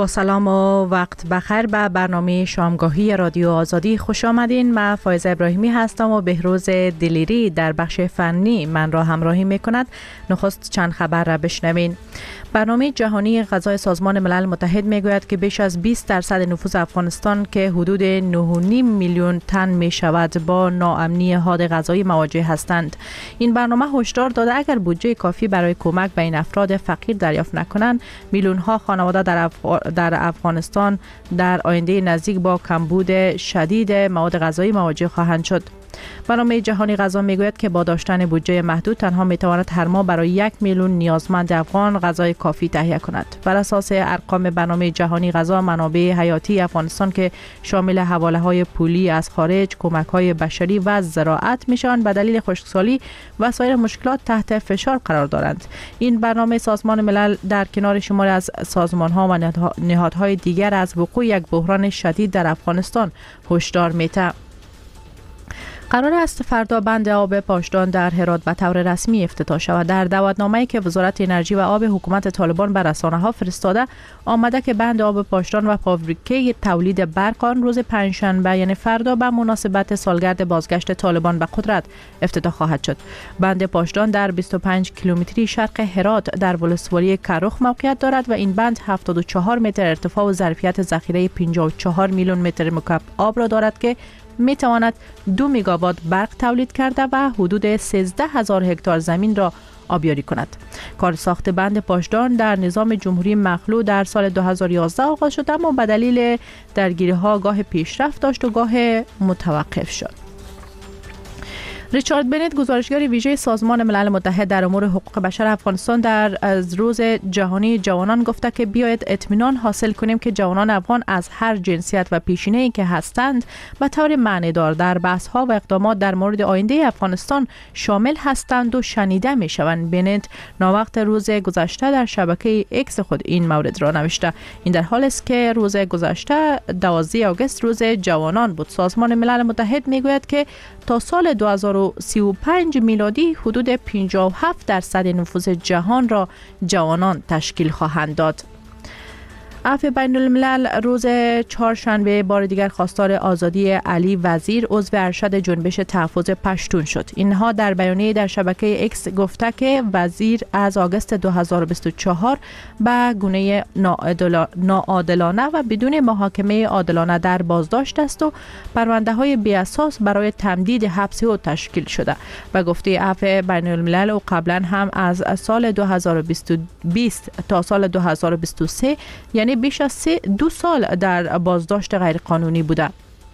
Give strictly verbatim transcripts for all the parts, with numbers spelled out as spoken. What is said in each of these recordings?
با سلام و وقت بخیر به برنامه شامگاهی رادیو آزادی خوش آمدین. من فایزه ابراهیمی هستم و بهروز دلیری در بخش فنی من را همراهی می کند. نخست چند خبر را بشنوین. برنامه جهانی غذای سازمان ملل متحد می گوید که بیش از بیست درصد نفوس افغانستان که حدود نه و نیم میلیون تن می شود با ناامنی حاد غذایی مواجه هستند. این برنامه هشدار داده اگر بودجه کافی برای کمک به این افراد فقیر دریافت نکنند، میلیون ها خانواده در افغ... در افغانستان در آینده نزدیک با کمبود شدید مواد غذایی مواجه خواهند شد. برنامه جهانی غذا میگوید که با داشتن بودجه محدود تنها میتواند هر ماه برای یک میلیون نیازمند افغان غذای کافی تهیه کند. بر اساس ارقام برنامه جهانی غذا، منابع حیاتی افغانستان که شامل حواله های پولی از خارج، کمک های بشری و زراعت میشوند، به دلیل خشکسالی و سایر مشکلات تحت فشار قرار دارند. این برنامه سازمان ملل در کنار شماری از سازمان ها و نهادهای دیگر از وقوع یک بحران شدید در افغانستان هشدار میده. قرار است فردا بند آب پاشدان در هرات به طور رسمی افتتاح شود. در دعوتنامه‌ای که وزارت انرژی و آب حکومت طالبان به رسانه‌ها فرستاده آمده که بند آب پاشدان و فابریکه تولید برق آن روز پنجشنبه یعنی فردا به مناسبت سالگرد بازگشت طالبان به قدرت افتتاح خواهد شد. بند پاشدان در بیست و پنج کیلومتری شرق هرات در ولسوالی کرخ موقعیت دارد و این بند هفتاد و چهار متر ارتفاع و ظرفیت ذخیره پنجاه و چهار میلیون متر مکعب آب را دارد که می تواند دو میگاوات برق تولید کرده و حدود سیزده هزار هکتار زمین را آبیاری کند. کار ساخت بند پاشدان در نظام جمهوری مخلوع در سال دو هزار و یازده آغاز شد، اما به دلیل درگیری ها گاه پیشرفت داشت و گاه متوقف شد. ریچارد بنت، گزارشگر ویژه سازمان ملل متحد در امور حقوق بشر افغانستان، در از روز جهانی جوانان گفته که بیاید اطمینان حاصل کنیم که جوانان افغان از هر جنسیت و پیشینه‌ای که هستند به طور معنیدار در بحث‌ها و اقدامات در مورد آینده افغانستان شامل هستند و شنیده می‌شوند. بنت ناوقت روز گذشته در شبکه ایکس خود این مورد را نوشته. این در حالی است که روز گذشته دوازده آگوست روز جوانان بود. سازمان ملل متحد می‌گوید که تا سال دو هزار و سی و پنج میلادی حدود پنجاه و هفت درصد نفوس جهان را جوانان تشکیل خواهند داد. عفو بین الملل روز چهارشنبه بار دیگر خواستار آزادی علی وزیر عضو ارشد جنبش تحفظ پشتون شد. اینها در بیانیه در شبکه ایکس گفته که وزیر از آگوست دو هزار و بیست و چهار به گونه ناعادلانه و بدون محاکمه عادلانه در بازداشت است و پرونده های بی اساس برای تمدید حبس او تشکیل شده. و گفته عفو بین الملل او قبلا هم از سال دو هزار و بیست تا سال دو هزار و بیست و سه یعنی بیش از سه دو سال در بازداشت غیرقانونی بوده.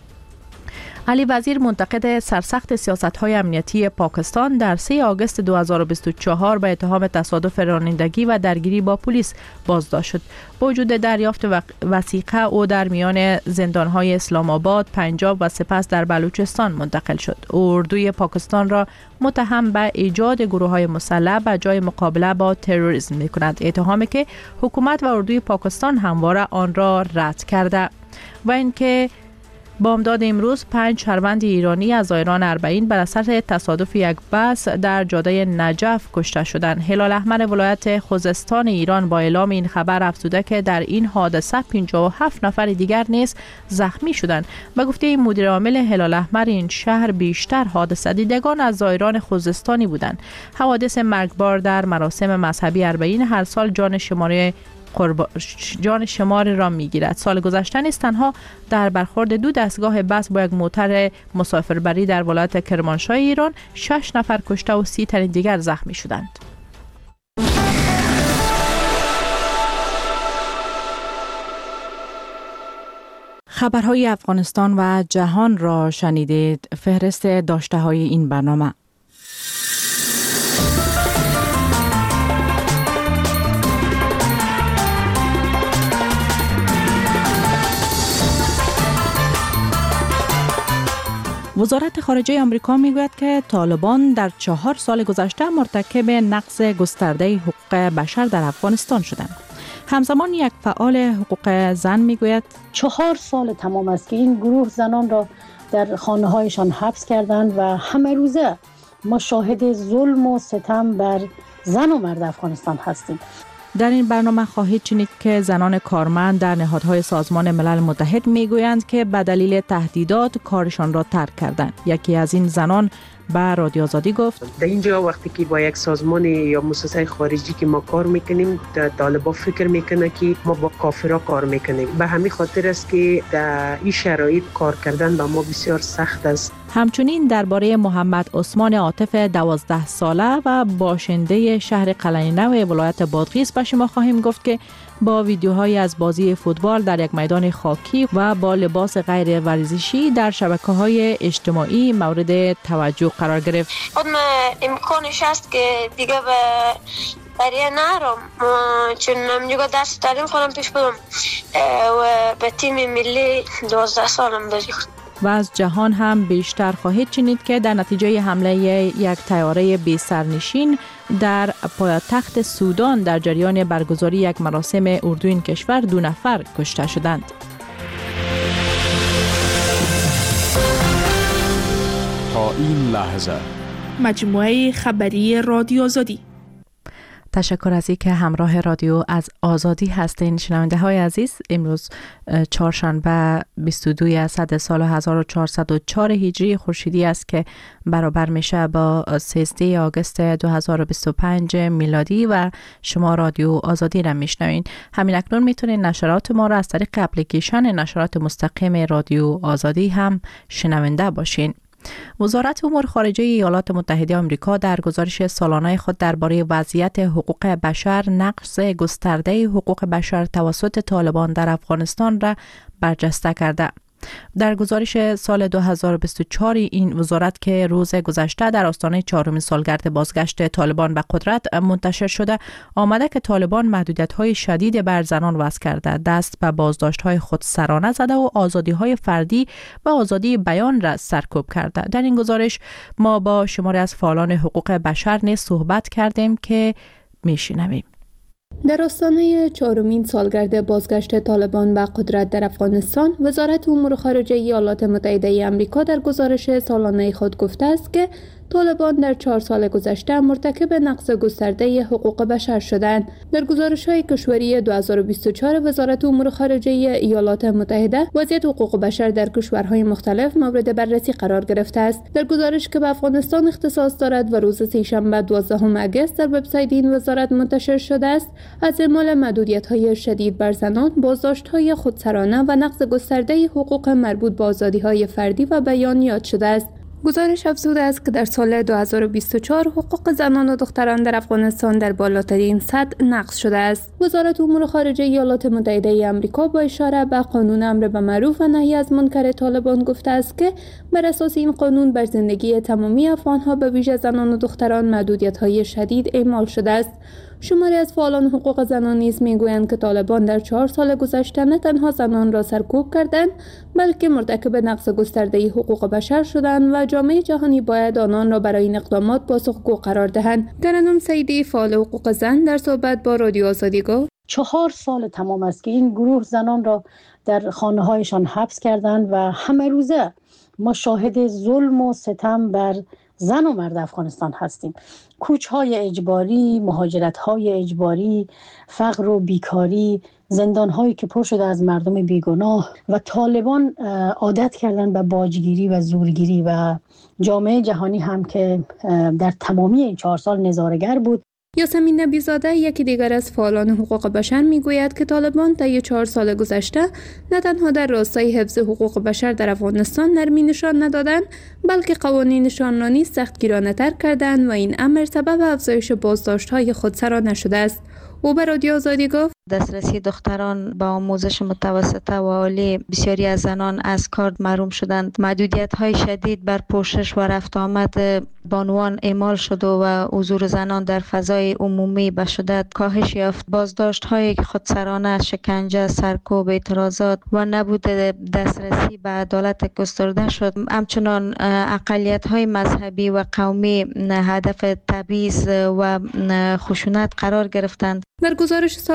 علی وزیر منتقد سرسخت سیاست‌های امنیتی پاکستان در سه آگوست دو هزار و بیست و چهار به اتهام تصادف رانندگی و درگیری با پلیس بازداشت شد. با وجود دریافت وثیقه او در میان زندان‌های اسلام آباد، پنجاب و سپس در بلوچستان منتقل شد. اردوی پاکستان را متهم به ایجاد گروه‌های مسلح به جای مقابله با تروریسم می‌کند. اتهامی که حکومت و اردوی پاکستان همواره آن را رد کرده. و اینکه بامداد امروز پنج شهروند ایرانی از آیران اربعین بر اثر تصادف یک بس در جاده نجف کشته شدند. هلال احمر ولایت خوزستان ایران با اعلام این خبر افزوده که در این حادثه پنجاه و هفت نفر دیگر نیز زخمی شدند. به گفته مدیر عامل هلال احمر این شهر بیشتر حادثه دیدگان از زائران خوزستانی بودند. حوادث مرگبار در مراسم مذهبی اربعین هر سال جان شماره قرب... جان شمار را میگیرد. سال گذشته نیست تنها در برخورد دو دستگاه بس با یک موتر مسافربری در ولایت کرمانشاه ایران شش نفر کشته و سی تن دیگر زخمی شدند. خبرهای افغانستان و جهان را شنیدید. فهرست داشته های این برنامه: وزارت خارجه آمریکا میگوید که طالبان در چهار سال گذشته مرتکب نقض گسترده حقوق بشر در افغانستان شدند. همزمان یک فعال حقوق زن میگوید چهار سال تمام است که این گروه زنان را در خانه‌هایشان حبس کردند و همه روزه ما شاهد ظلم و ستم بر زن و مرد افغانستان هستیم. در این برنامه خواهید شنید که زنان کارمند در نهادهای سازمان ملل متحد میگویند که به دلیل تهدیدات کارشان را ترک کردند. یکی از این زنان به رادیو آزادی گفت در اینجا وقتی که با یک سازمان یا مؤسسه خارجی که ما کار میکنیم، طالبان فکر میکنه که ما با کافرها کار میکنیم. به همین خاطر است که در این شرایط کار کردن با ما بسیار سخت است. همچنین درباره محمد عثمان عاطف دوازده ساله و باشنده شهر قلعه نو ولایت بادغیس به شما خواهیم گفت که با ویدیوهایی از بازی فوتبال در یک میدان خاکی و با لباس غیر ورزشی در شبکه‌های اجتماعی مورد توجه قرار گرفت. خود امکانش هست که دیگه به برای نرم، چون نمیگه درس تعلیم خودم پیش بدم و به تیم ملی دوازده سالم بازی کنم. و از جهان هم بیشتر خواهید شنید که در نتیجه حمله یک طیاره بی سرنشین در پایتخت سودان در جریان برگزاری یک مراسم اردو این کشور دو نفر کشته شدند. تا این لحظه مجموعه خبری رادیو آزادی. تشکر از اینکه همراه رادیو از آزادی هستین. شنونده های عزیز، امروز چهارشنبه بیست و دوم اسد سال هزار و چهارصد و چهار هجری خورشیدی است که برابر میشه با سیزده آگوست دو هزار و بیست و پنج میلادی و شما رادیو آزادی را میشنوین. همین اکنون میتونین نشرات ما را از طریق اپلیکیشن نشرات مستقیم رادیو آزادی هم شنونده باشین. وزارت امور خارجه ایالات متحده آمریکا در گزارش سالانه خود درباره وضعیت حقوق بشر نقض گسترده حقوق بشر توسط طالبان در افغانستان را برجسته کرده. در گزارش سال دو هزار و بیست و چهار این وزارت که روز گذشته در آستانه چهارمین سالگرد بازگشت طالبان به قدرت منتشر شده، آمده که طالبان محدودیت‌های شدید بر زنان وضع کرده، دست به بازداشت‌های خودسرانه زده و آزادی‌های فردی و آزادی بیان را سرکوب کرده. در این گزارش ما با شماری از فعالان حقوق بشر نیز صحبت کردیم که میشنویم. در آستانه چهارمین سالگرد بازگشت طالبان به قدرت در افغانستان، وزارت امور خارجه ایالات متحده آمریکا در گزارش سالانه خود گفته است که طالبان در چهار سال گذشته مرتکب نقض گسترده حقوق بشر شدند. در گزارش‌های کشوری دو هزار و بیست و چهار وزارت امور خارجه ایالات متحده وضعیت حقوق بشر در کشورهای مختلف مورد بررسی قرار گرفته است. در گزارش که به افغانستان اختصاص دارد و روز سه‌شنبه دوازدهم آگوست در وبسایت این وزارت منتشر شده است، از اعمال محدودیت‌های شدید بر زنان، بازداشت‌های خودسرانه و نقض گسترده حقوق مربوط به آزادی‌های فردی و بیان یاد شده است. گزارش افزوده است که در سال دو هزار و بیست و چهار حقوق زنان و دختران در افغانستان در بالاترین سطح نقض شده است. وزارت امور خارجه ایالات متحده آمریکا با اشاره به قانون امر به معروف و نهی از منکر طالبان گفته است که بر اساس این قانون بر زندگی تمامی افغان‌ها به ویژه زنان و دختران محدودیت‌های شدید اعمال شده است. شماری از فعالان حقوق زنان نیز میگویند که طالبان در چهار سال گذشته نه تنها زنان را سرکوب کردند، بلکه مرتکب نقض گسترده حقوق بشر شدند و جامعه جهانی باید آنان را برای این اقدامات پاسخگو قرار دهند. ترنم سعیدی، فعال حقوق زن، در صحبت با رادیو آزادی گفت: چهار سال تمام است که این گروه زنان را در خانه‌هایشان حبس کردند و همه روزه ما شاهد ظلم و ستم بر زن و مرد افغانستان هستیم. کوچ‌های اجباری، مهاجرت‌های اجباری، فقر و بیکاری، زندان‌هایی که پر شده از مردم بیگناه و طالبان عادت کردن به باجگیری و زورگیری و جامعه جهانی هم که در تمامی این چهار سال نظاره‌گر بود. یاسمین نبی‌زاده، یکی دیگر از فعالان حقوق بشر، میگوید که طالبان طی چهار سال گذشته نه تنها در راستای حفظ حقوق بشر در افغانستان نرمی نشان ندادند، بلکه قوانینشان را نیز سختگیرانه‌تر کردند و این امر سبب افزایش بازداشت‌های خودسرانه شده است. او به رادیو آزادی گفت: دسترسی دختران با آموزش متوسطه و عالی، بسیاری از زنان از کار محروم شدند. محدودیت‌های شدید بر پوشش و رفت آمد بانوان اعمال شد و حضور زنان در فضای عمومی به شدت کاهش یافت. بازداشت‌های خودسرانه، شکنجه، سرکوب، اعتراضات و نبود دسترسی به عدالت گسترده شد. همچنان اقلیت‌های مذهبی و قومی هدف تبعیض و خشونت قرار گرفتند. در گزارش سالانه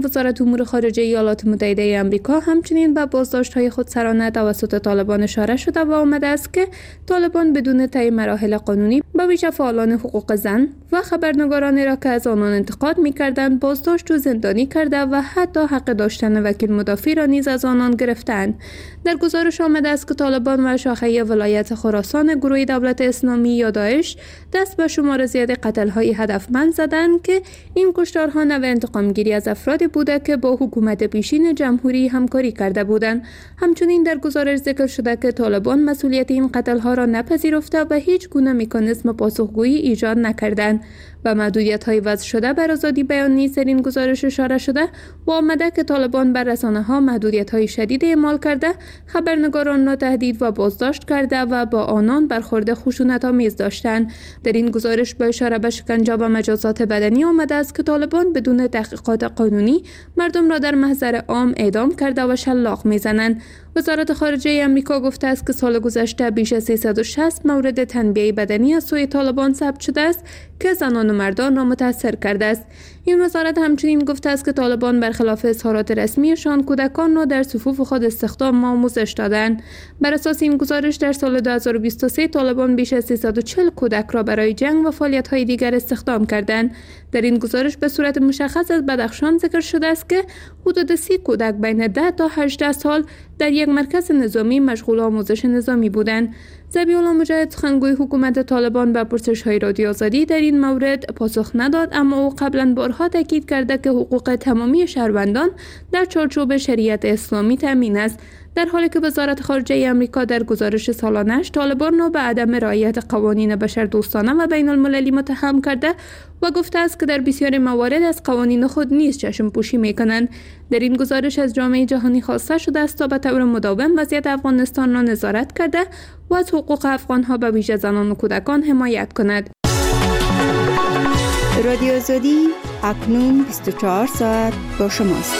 وزارت امور خارجه ایالات متحده آمریکا همچنین به بازداشت‌های خودسرانه توسط طالبان اشاره شده و آمده است که طالبان بدون طی مراحل قانونی به ویژه فعالان حقوق زن و خبرنگارانی را که از آنان انتقاد می‌کردند بازداشت و زندانی کرده و حتی حق داشتن وکیل مدافع را نیز از آنان گرفتند. در گزارش آمده است که طالبان و شاخه ولایت خراسان گروه دولت اسلامی یا داعش دست به شمار زیاد قتل‌های هدفمند زدند که این کشتارها نوع انتقامگیری از افرادی بوده که با حکومت پیشین جمهوری همکاری کرده بودند. همچنین در گزارش ذکر شده که طالبان مسئولیت این قتل‌ها را نپذیرفته و هیچ گونه مکانیزم پاسخگویی ایجاد نکردند. و محدودیت‌های وضع شده بر آزادی بیان نیز در این گزارش اشاره شده و آمده که طالبان بر رسانه‌ها محدودیت‌های شدید اعمال کرده، خبرنگاران را تهدید و بازداشت کرده و با آنان برخورد خشونت‌آمیز داشتند. در این گزارش با اشاره به شکنجه و مجازات بدنی آمده است که طالبان بدون تحقیقات قانونی مردم را در محضر عام اعدام کرده و شلاق می‌زنند. وزارت خارجه آمریکا گفته است که سال گذشته بیش از سیصد و شصت مورد تنبیه بدنی از سوی طالبان ثبت شده است که زنان و مردان را متاثر کرده است. این وزارت همچنین گفته است که طالبان برخلاف اظهارات رسمیشان کودکان را در صفوف خود استخدام و آموزش دادند. بر اساس این گزارش در سال دو هزار و بیست و سه طالبان بیش از سیصد و چهل کودک را برای جنگ و فعالیت‌های دیگر استخدام کردند. در این گزارش به صورت مشخص از بدخشان ذکر شده است که حدود سی کودک بین ده تا هجده سال در یک مرکز نظامی مشغول آموزش نظامی بودند. ذبیح‌الله مجاهد سخنگوی حکومت طالبان به پرسش‌های رادیو آزادی در این مورد پاسخ نداد، اما او قبلا بارها تاکید کرده که حقوق تمامی شهروندان در چارچوب شریعت اسلامی تامین است، در حالی که وزارت خارجه آمریکا در گزارش سالانه‌اش طالبان را به عدم رعایت قوانین بشردوستانه و بین المللی متهم کرده و گفته است که در بسیاری موارد از قوانین خود نیز چشم پوشی می‌کنند. در این گزارش از جامعه جهانی خواسته شده است تا به طور مداوم وضعیت افغانستان را نظارت کرده و از حقوق افغان‌ها به ویژه زنان و کودکان حمایت کند. رادیو آزادی اکنون بیست و چهار ساعت با شماست.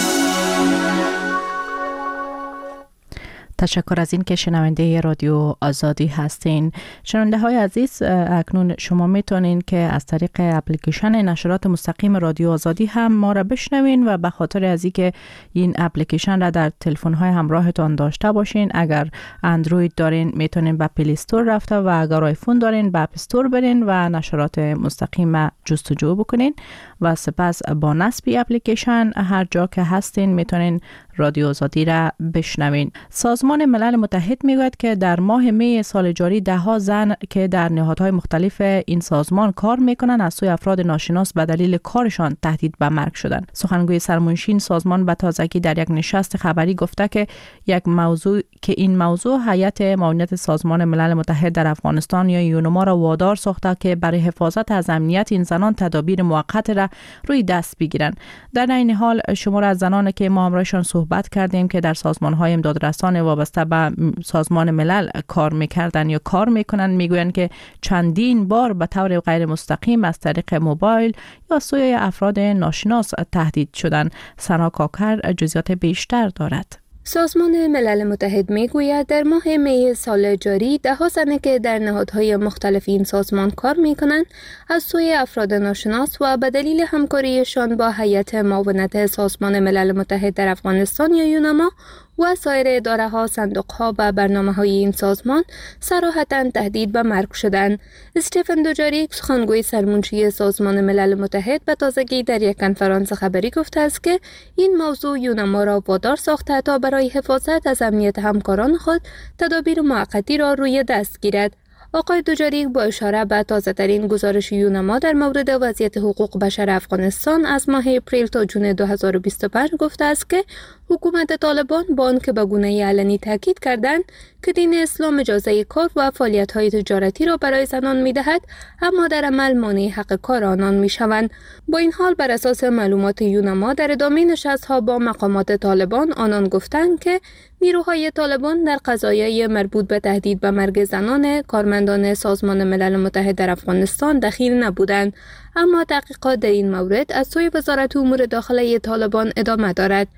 تشکر از این که شنونده رادیو آزادی هستین. شنونده های عزیز، اکنون شما میتونین که از طریق اپلیکیشن نشرات مستقیم رادیو آزادی هم ما را بشنوین و به خاطر از اینکه این اپلیکیشن را در تلفن های همراهتان داشته باشین، اگر اندروید دارین میتونین به پلی استور رفته و اگر آیفون دارین به اپ استور برین و نشرات مستقیم جستجو بکنین و سپس با نصب اپلیکیشن هر جا که هستین میتونین رادیو آزادی را بشنوین. سازمان ملل متحد میگوید که در ماه می سال جاری ده ها زن که در نهادهای مختلف این سازمان کار میکنن از سوی افراد ناشناس به دلیل کارشان تهدید به مرگ شدند. سخنگوی سرمنشین سازمان به تازگی در یک نشست خبری گفته که یک موضوع که این موضوع هیئت معاونت سازمان ملل متحد در افغانستان یا یونما را وادار ساخته که برای حفاظت از امنیت این زنان تدابیر موقت را روی دست بگیرند. در این حال شمار از زنان که ما همراهشان صحبت کردیم که در سازمان‌های امدادرسان وابسته به سازمان ملل کار می‌کردند یا کار می‌کنند میگویند که چندین بار به طور غیر مستقیم از طریق موبایل یا سوی افراد ناشناس تهدید شدند. سنا کاکر جزئیات بیشتر دارد. سازمان ملل متحد میگوید در ماه می سال جاری ده ها زن که در نهادهای مختلف این سازمان کار میکنند از سوی افراد ناشناس و به دلیل همکاریشان با هیئت معاونت سازمان ملل متحد در افغانستان یا یونما و سایر اداره ها، صندوق ها و برنامه های این سازمان صراحتاً تهدید به مرگ شدند. استفن دوجاریک سخنگوی سرمنشی سازمان ملل متحد به تازگی در یک کنفرانس خبری گفته است که این موضوع یونما را وادار ساخته تا برای حفاظت از امنیت همکاران خود تدابیر موقتی را روی دست گیرد. آقای دوجاریک با اشاره به تازه‌ترین گزارش یونما در مورد وضعیت حقوق بشر افغانستان از ماه اپریل تا جون دو هزار و بیست و پنج گفته است که حکومت طالبان با آنکه به گونه علنی تاکید کردند که دین اسلام اجازه کار و فعالیت‌های تجارتی را برای زنان می‌دهد، اما در عمل مانع حق کار آنان می‌شوند. با این حال بر اساس معلومات یونما در ادامه نشست‌ها با مقامات طالبان آنان گفتند که نیروهای طالبان در قضایای مربوط به تهدید به مرگ زنان کارمندان سازمان ملل متحد در افغانستان دخیل نبودند، اما تحقیقات در این مورد از سوی وزارت امور داخلی طالبان ادامه دارد.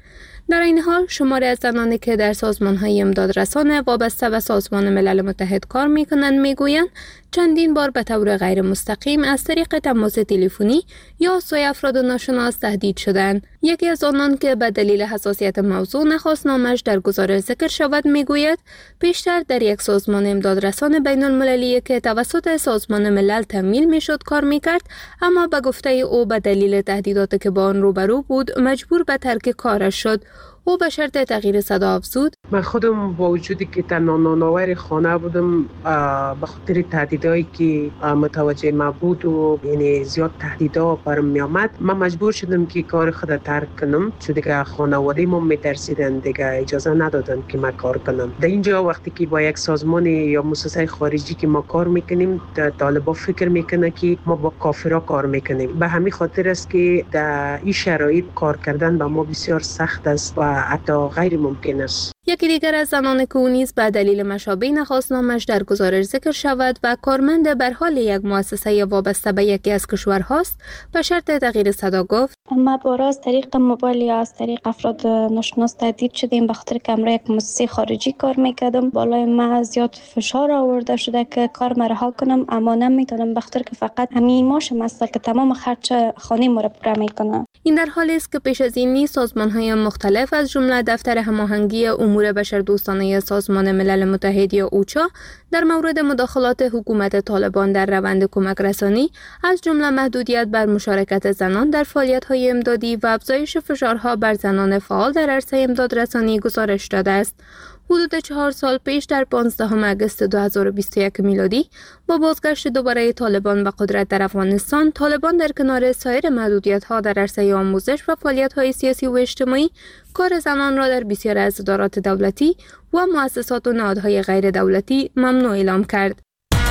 در این حال شماری از زنانی که در سازمان‌های امدادرسان وابسته به سازمان ملل متحد کار می‌کنند می‌گویند چندین بار به طور غیر مستقیم از طریق تماس تلفنی یا سوی افراد ناشناس تهدید شدند. یکی از آنان که به دلیل حساسیت موضوع نخواست نامش در گزارش ذکر شود میگوید پیشتر در یک سازمان امدادرسان بین المللی که توسط سازمان ملل تمویل میشد کار میکرد، اما به گفته او به دلیل تهدیداتی که با آن روبرو بود مجبور به ترک کارش شد. او به شرط تغییر صدا افزود: من خودم با وجودی که تنها نانآور خانه بودم، به خاطر تهدیدایی که متوجه ما بود و یعنی زیاد تهدیدا برام می آمد، من مجبور شدم که کار خود ترک کنم، چون دیگه خانواده ما میترسیدن، دیگه اجازه ندادن که من کار کنم. در اینجا وقتی که با یک سازمان یا مؤسسه خارجی که ما کار میکنیم، طالبان فکر میکنه که ما با کافرها کار میکنیم. به همین خاطر است که در این شرایط کار کردن به ما بسیار سخت است و حتی غیر ممکن است. یکی دیگر از زنان که او نیز به دلیل مشابه نخواست نامش در گزارش ذکر شود و کارمند بر حال یک مؤسسه وابسته به یکی از کشورهاست، به شرط تغییر صدا گفت: ما بارا از طریق موبایل یا از طریق افراد ناشناس تهدید شدیم، به خاطر که امروز یک مؤسسه خارجی کار میکردم. بالای ما زیاد فشار آورده شده که کار ما رها کنم، اما نمیتونم به خاطر که فقط همین ماشم است که تمام خرج خانه ما را پر میکنه. این در حالی است که پیش از این سازمان‌های مختلف از جمله دفتر هماهنگی امور بشردوستانه سازمان ملل متحد یا اوچا در مورد مداخلات حکومت طالبان در روند کمک رسانی، از جمله محدودیت بر مشارکت زنان در فعالیت‌های امدادی و افزایش فشارها بر زنان فعال در عرصه امدادرسانی گزارش داده است. حدود چهار سال پیش در پانزدهم آگوست دو هزار و بیست و یک میلادی با بازگشت دوباره طالبان به قدرت در افغانستان، طالبان در کنار سایر محدودیت‌ها در عرصه آموزش و فعالیت‌های سیاسی و اجتماعی، کار زنان را در بسیاری از ادارات دولتی و مؤسسات و نهادهای غیر دولتی ممنوع اعلام کرد.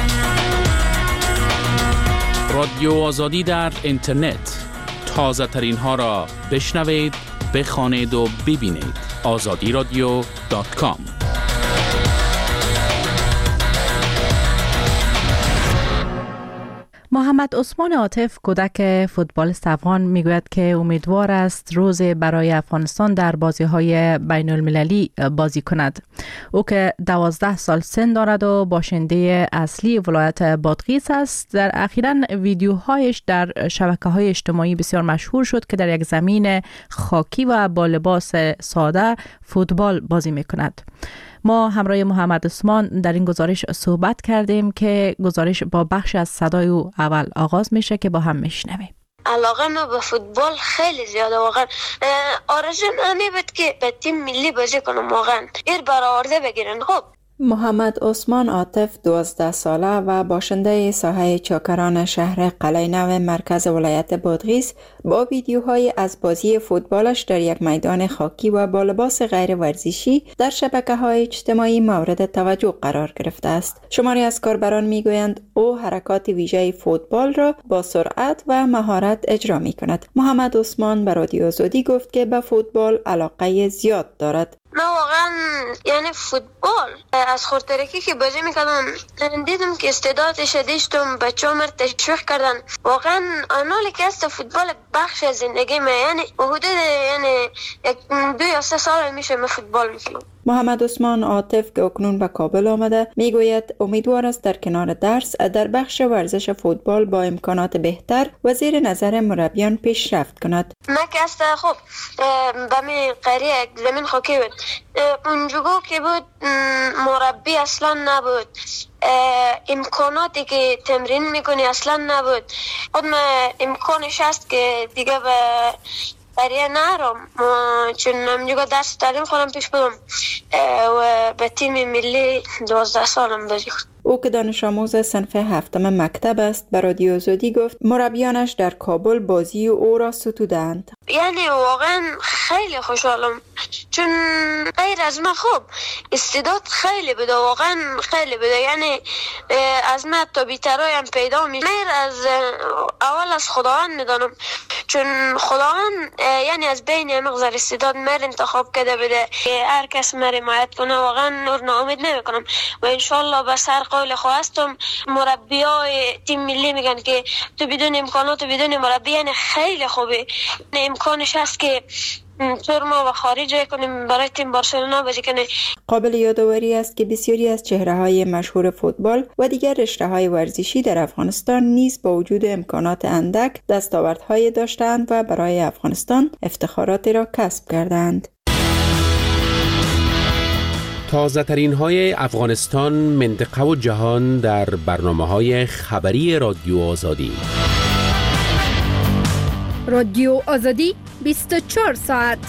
رادیو آزادی در اینترنت، تازه ترین ها را بشنوید، بخوانید و ببینید. آزادی رادیو دات کام. محمد عثمان عاطف، کودک فوتبالیست افغان، میگوید که امیدوار است روز برای افغانستان در بازی‌های بین المللی بازی کند. او که دوازده سال سن دارد و باشنده اصلی ولایت بادغیس است، در اخیراً ویدیوهایش در شبکه‌های اجتماعی بسیار مشهور شد که در یک زمین خاکی و با لباس ساده فوتبال بازی می‌کند. ما همراه محمد عثمان در این گزارش صحبت کردیم که گزارش با بخش از صدای او اول آغاز میشه که با هم میشنویم. علاقه ما به فوتبال خیلی زیاده، واقعا آرزوم همین بود که به تیم ملی بازی کنم، واقعا ایر برآورده بگیرن. خب محمد عثمان عاطف دوازده ساله و باشنده ساحه چاکران شهر قلعه نو مرکز ولایت بادغیس با ویدیوهای از بازی فوتبالش در یک میدان خاکی و با لباس غیر ورزشی در شبکه‌های اجتماعی مورد توجه قرار گرفته است. شماری از کاربران میگویند او حرکات ویژه فوتبال را با سرعت و مهارت اجرا می‌کند. محمد عثمان به رادیو آزادی گفت که به فوتبال علاقه زیاد دارد. من واقعا یعنی فوتبال از خورترکی که بازی میکردم دیدم که استعدادش داشتم، بچه هم تشویق کردن. واقعا آنالی که است فوتبال بخش از زندگی من، یعنی حدود یعنی دو یا سه سال میشه من فوتبال میکنم. محمد عثمان عاطف که اکنون به کابل آمده میگوید امیدوار است در کنار درس در بخش ورزش فوتبال با امکانات بهتر و زیر نظر مربیان پیشرفت کند. من که است خب به می قریه زمین خاکی بود، اونجا که بود مربی اصلا نبود، امکاناتی که تمرین میکنی اصلا نبود. خود من امکانش هست که دیگه به برای نرم، چون نمیگه درس تعلیم خودم پیش بدم و به تیم ملی دوازده سالم بازی کنم. او که دانش آموز صنف هفتم مکتب است به رادیو آزادی گفت مربیانش در کابل بازی او را ستودند. یعنی واقعا خیلی خوشحالم، چون غیر از من خوب استعداد خیلی بده، واقعا خیلی بده. یعنی از من تا بیترای هم پیدا میشه. غیر از اول از خداوند میدانم، چون خداوند یعنی از بین مقدار استعداد مر انتخاب کرده بده که هر کس مر حمایت کنه. واقعا نور ناامید نمیکنم و انشالله به سر قول خواستم. مربیای تیم ملی میگن که تو بدون امکانات و بدون مربی یعنی خیلی خوبه. امکانش هست که طور ما و خارج کنیم برای تیم بارسلونا بازی کنیم. قابل یادآوری است که بسیاری از چهره‌های مشهور فوتبال و دیگر رشته‌های ورزشی در افغانستان نیز با وجود امکانات اندک دستاوردهای داشتند و برای افغانستان افتخاراتی را کسب کردند. تازه ترین های افغانستان، منطقه و جهان در برنامه های خبری رادیو آزادی. رادیو آزادی بیست و چهار ساعت.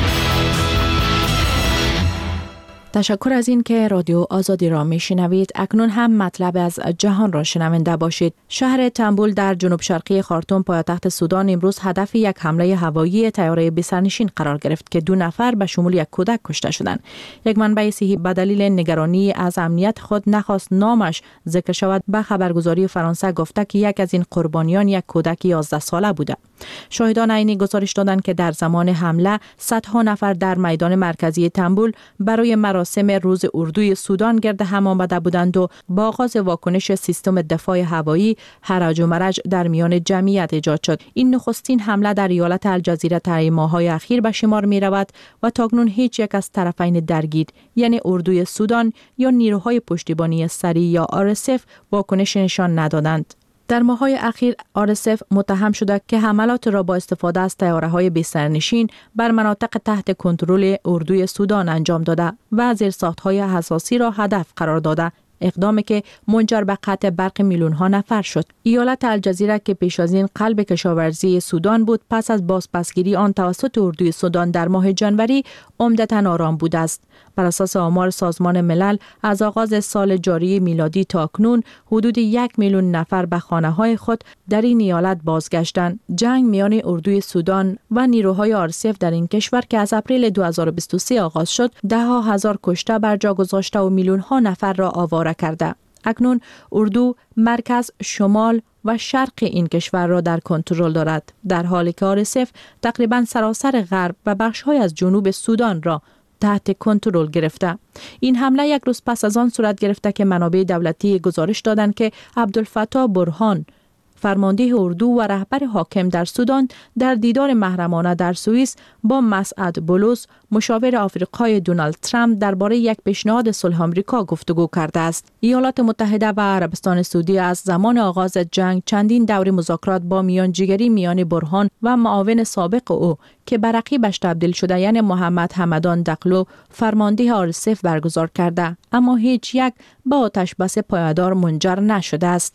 تشکر از این که رادیو آزادی را میشنوید. اکنون هم مطلب از جهان را شنونده باشید. شهر تنبول در جنوب شرقی خارتوم پایتخت سودان امروز هدف یک حمله هوایی طیاره بی‌سرنشین قرار گرفت که دو نفر به شمول یک کودک کشته شدند. یک منبع صحی به دلیل نگرانی از امنیت خود نخواست نامش ذکر شود به خبرگزاری فرانسه گفته که یک از این قربانیان یک کودک یازده ساله بوده. شاهدان عینی گزارش دادند که در زمان حمله صدها نفر در میدان مرکزی تنبول برای مراسم روز اردوی سودان گرد هم آمده بودند و با آغاز واکنش سیستم دفاع هوایی هرج و مرج در میان جمعیت ایجاد شد. این نخستین حمله در ایالت الجزیره طی ماه‌های اخیر به شمار می رود و تاکنون هیچ یک از طرفین درگیر یعنی اردوی سودان یا نیروهای پشتیبانی سریع یا آر اس اف واکنش نشان ندادند. در ماه‌های اخیر آر اس اف متهم شده که حملات را با استفاده از طیاره‌های بی‌سرنشین بر مناطق تحت کنترل اردوی سودان انجام داده و زیرساخت‌های حساسی را هدف قرار داده، اقدامی که منجر به قطع برق میلیون‌ها نفر شد. ایالت الجزیره که پیش از این قلب کشاورزی سودان بود، پس از بازپسگیری آن توسط اردوی سودان در ماه جنوری عمدتاً آرام بوده است. بر اساس آمار سازمان ملل از آغاز سال جاری میلادی تا اکنون حدود یک میلیون نفر به خانه‌های خود در این ایالت بازگشتند. جنگ میان اردوی سودان و نیروهای آر اس اف در این کشور که از اپریل دو هزار و بیست و سه آغاز شد، ده ها هزار کشته بر جا گذاشته و میلیون‌ها نفر را آواره کرده. اکنون اردو مرکز، شمال و شرق این کشور را در کنترل دارد، در حالی که آر اس اف تقریباً سراسر غرب و بخش‌های از جنوب سودان را تحت کنترل گرفته. این حمله یک روز پس از آن صورت گرفته که منابع دولتی گزارش دادند که عبدالفتاح برهان، فرمانده اردو و رهبر حاکم در سودان، در دیدار محرمانه در سوئیس با مسعد بولوس، مشاور آفریقای دونالد ترامپ، درباره یک پیشنهاد صلح آمریکا گفتگو کرده است. ایالات متحده و عربستان سعودی از زمان آغاز جنگ چندین دور مذاکرات با میانجیگری میان برهان و معاون سابق او که به رقیبش تبدیل شده یعنی محمد حمدان دقلو، فرمانده آر اس اف برگزار کرده، اما هیچ یک به آتش بس پایدار منجر نشده است.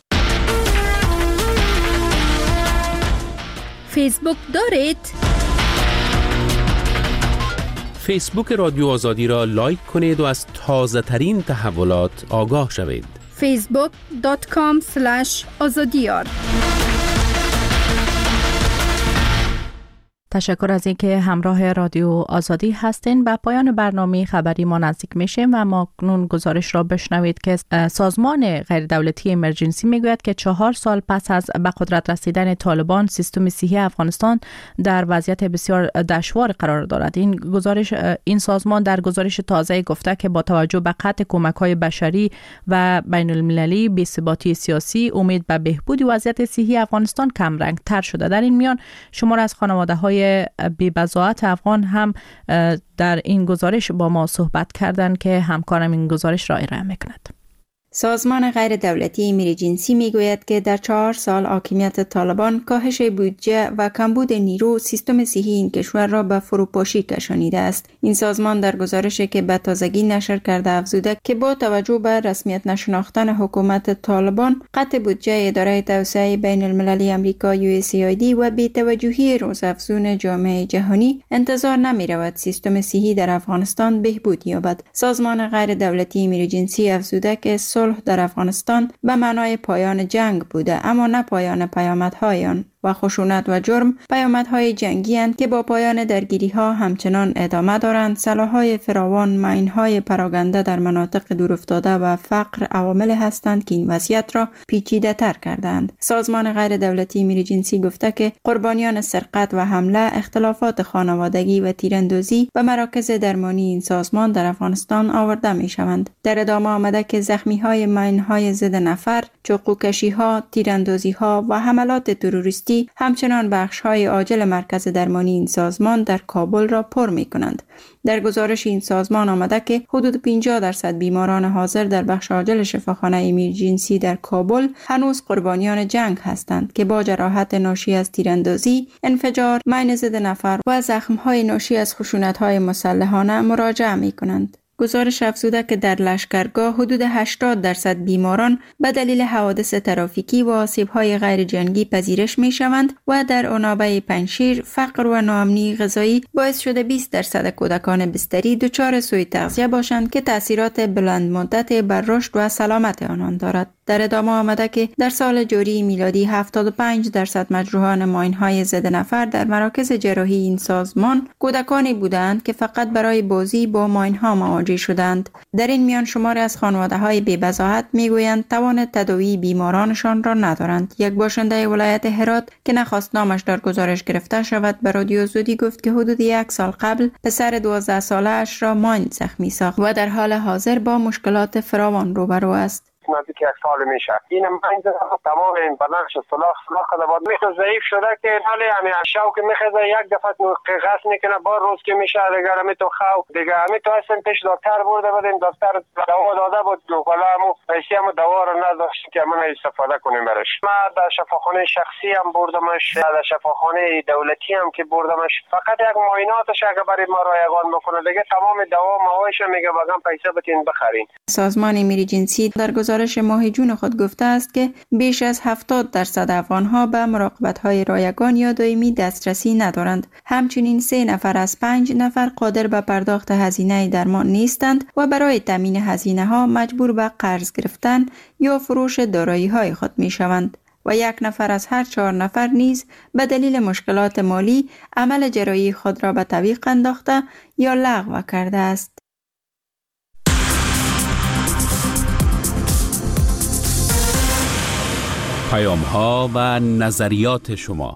فیسبوک دارید؟ فیسبوک رادیو آزادی را لایک کنید و از تازه ترین تحولات آگاه شوید. فیسبوک دات کام اسلش آزادیار. تشکر از اینکه همراه رادیو آزادی هستین. به پایان برنامه خبری ما نزدیک میشیم و ما کنون گزارش را بشنوید که سازمان غیر دولتی امرجنسی میگوید که چهار سال پس از به قدرت رسیدن طالبان، سیستم صحی افغانستان در وضعیت بسیار دشوار قرار دارد. این گزارش این سازمان در گزارش تازه گفته که با توجه به قطع کمک‌های بشری و بین المللی، بی‌ثباتی سیاسی، امید به بهبود وضعیت صحی افغانستان کم رنگ تر شده. در این میان شمار از خانواده‌های بی‌بضاعت افغان هم در این گزارش با ما صحبت کردند که همکارم این گزارش را ارائه می‌کند. سازمان غیر دولتی امرجنسی میگوید که در چهار سال حاکمیت طالبان کاهش بودجه و کمبود نیرو سیستم صحی این کشور را به فروپاشی کشانیده است. این سازمان در گزارشی که به تازگی نشر کرده افزوده که با توجه به رسمیت نشناختن حکومت طالبان، قطع بودجه اداره توسعه بین المللی آمریکا یو اس ای آی دی و بی‌توجهی روزافزون جامعه جهانی، انتظار نمی رود سیستم صحی در افغانستان بهبود یابد. سازمان غیر دولتی امرجنسی افزوده که صلح در افغانستان به معنای پایان جنگ بوده، اما نه پایان پیامدهای آن و خشونت و جرم پیامدهای جنگی اند که با پایان درگیری ها همچنان ادامه دارند. سلاح‌های فراوان، ماین‌های پراگنده در مناطق دورافتاده و فقر عوامل هستند که این وضعیت را پیچیده تر کردند. سازمان غیر دولتی امرجنسی گفته که قربانیان سرقت و حمله، اختلافات خانوادگی و تیراندازی به مراکز درمانی این سازمان در افغانستان آورده می شوند. در ادامه آمده که زخمی‌های ماین‌های ضد نفر، چاقوکشی‌ها، تیراندازی‌ها و حملات تروریستی سلامتی همچنان بخش‌های عاجل مرکز درمانی این سازمان در کابل را پر می‌کنند. در گزارش این سازمان آمده که حدود پنجاه درصد بیماران حاضر در بخش عاجل شفاخانه ایمرجنسی در کابل هنوز قربانیان جنگ هستند که با جراحت ناشی از تیراندازی، انفجار، مین ضد نفر و زخم‌های ناشی از خشونت‌های مسلحانه مراجعه می‌کنند. گزارش افزوده که در لشکرگاه حدود هشتاد درصد بیماران به دلیل حوادث ترافیکی و آسیب‌های غیر جنگی پذیرش می‌شوند و در عنابه پنجشیر فقر و ناامنی غذایی باعث شده بیست درصد کودکان بستری دچار سوء تغذیه باشند که تأثیرات بلند مدت بر رشد و سلامت آنان دارد. در ادامه آمده که در سال جاری میلادی هفتاد و پنج درصد مجروحان ماین‌های ضد نفر در مراکز جراحی این سازمان کودکانی بودند که فقط برای بازی با ماین‌ها مواجه شدند. در این میان شماری از خانواده‌های بی‌بضاعت میگویند توان تداوی بیمارانشان را ندارند. یک باشنده ولایت هرات که نخواست نامش در گزارش گرفته شود به رادیو آزادی گفت که حدود یک سال قبل پسر دوازده ساله اش را ماین زخمی ساخت و در حال حاضر با مشکلات فراوان روبرو است. نزدیک یک سال میشه این من تمام این بدنش سلاخ سلاخ کرده بود میخه ضعیف شده که حالی همین شوک میخزه یک دفعه قیغس میکنه بار روز که میشه دیگه همی تو خو دیگه همی تو اصلا پیش دکتر برده بودیم دکتر دوا داده بود حالا همو پیسی همو دوا رو نداشت که من استفاده کنیم برش. ما در شفاخانه شخصی هم بردمش، در شفاخانه دولتی هم که بردمش، فقط یک معایناتش اگه برای ما رایگان بکنه دیگه تمام دوا موایش میگه بگم پیسه بتین بخرین. سازمان ایمرجنسی در گزارش ماه جون خود گفته است که بیش از هفتاد درصد افغان‌ها به مراقبت‌های رایگان یا دائمی دسترسی ندارند. همچنین سه نفر از پنج نفر قادر به پرداخت هزینه درمان نیستند و برای تامین هزینه‌ها مجبور به قرض گرفتن یا فروش دارایی‌های خود می‌شوند. و یک نفر از هر چهار نفر نیز به دلیل مشکلات مالی عمل جراحی خود را به تعویق انداخته یا لغو کرده است. پیام ها و نظریات شما.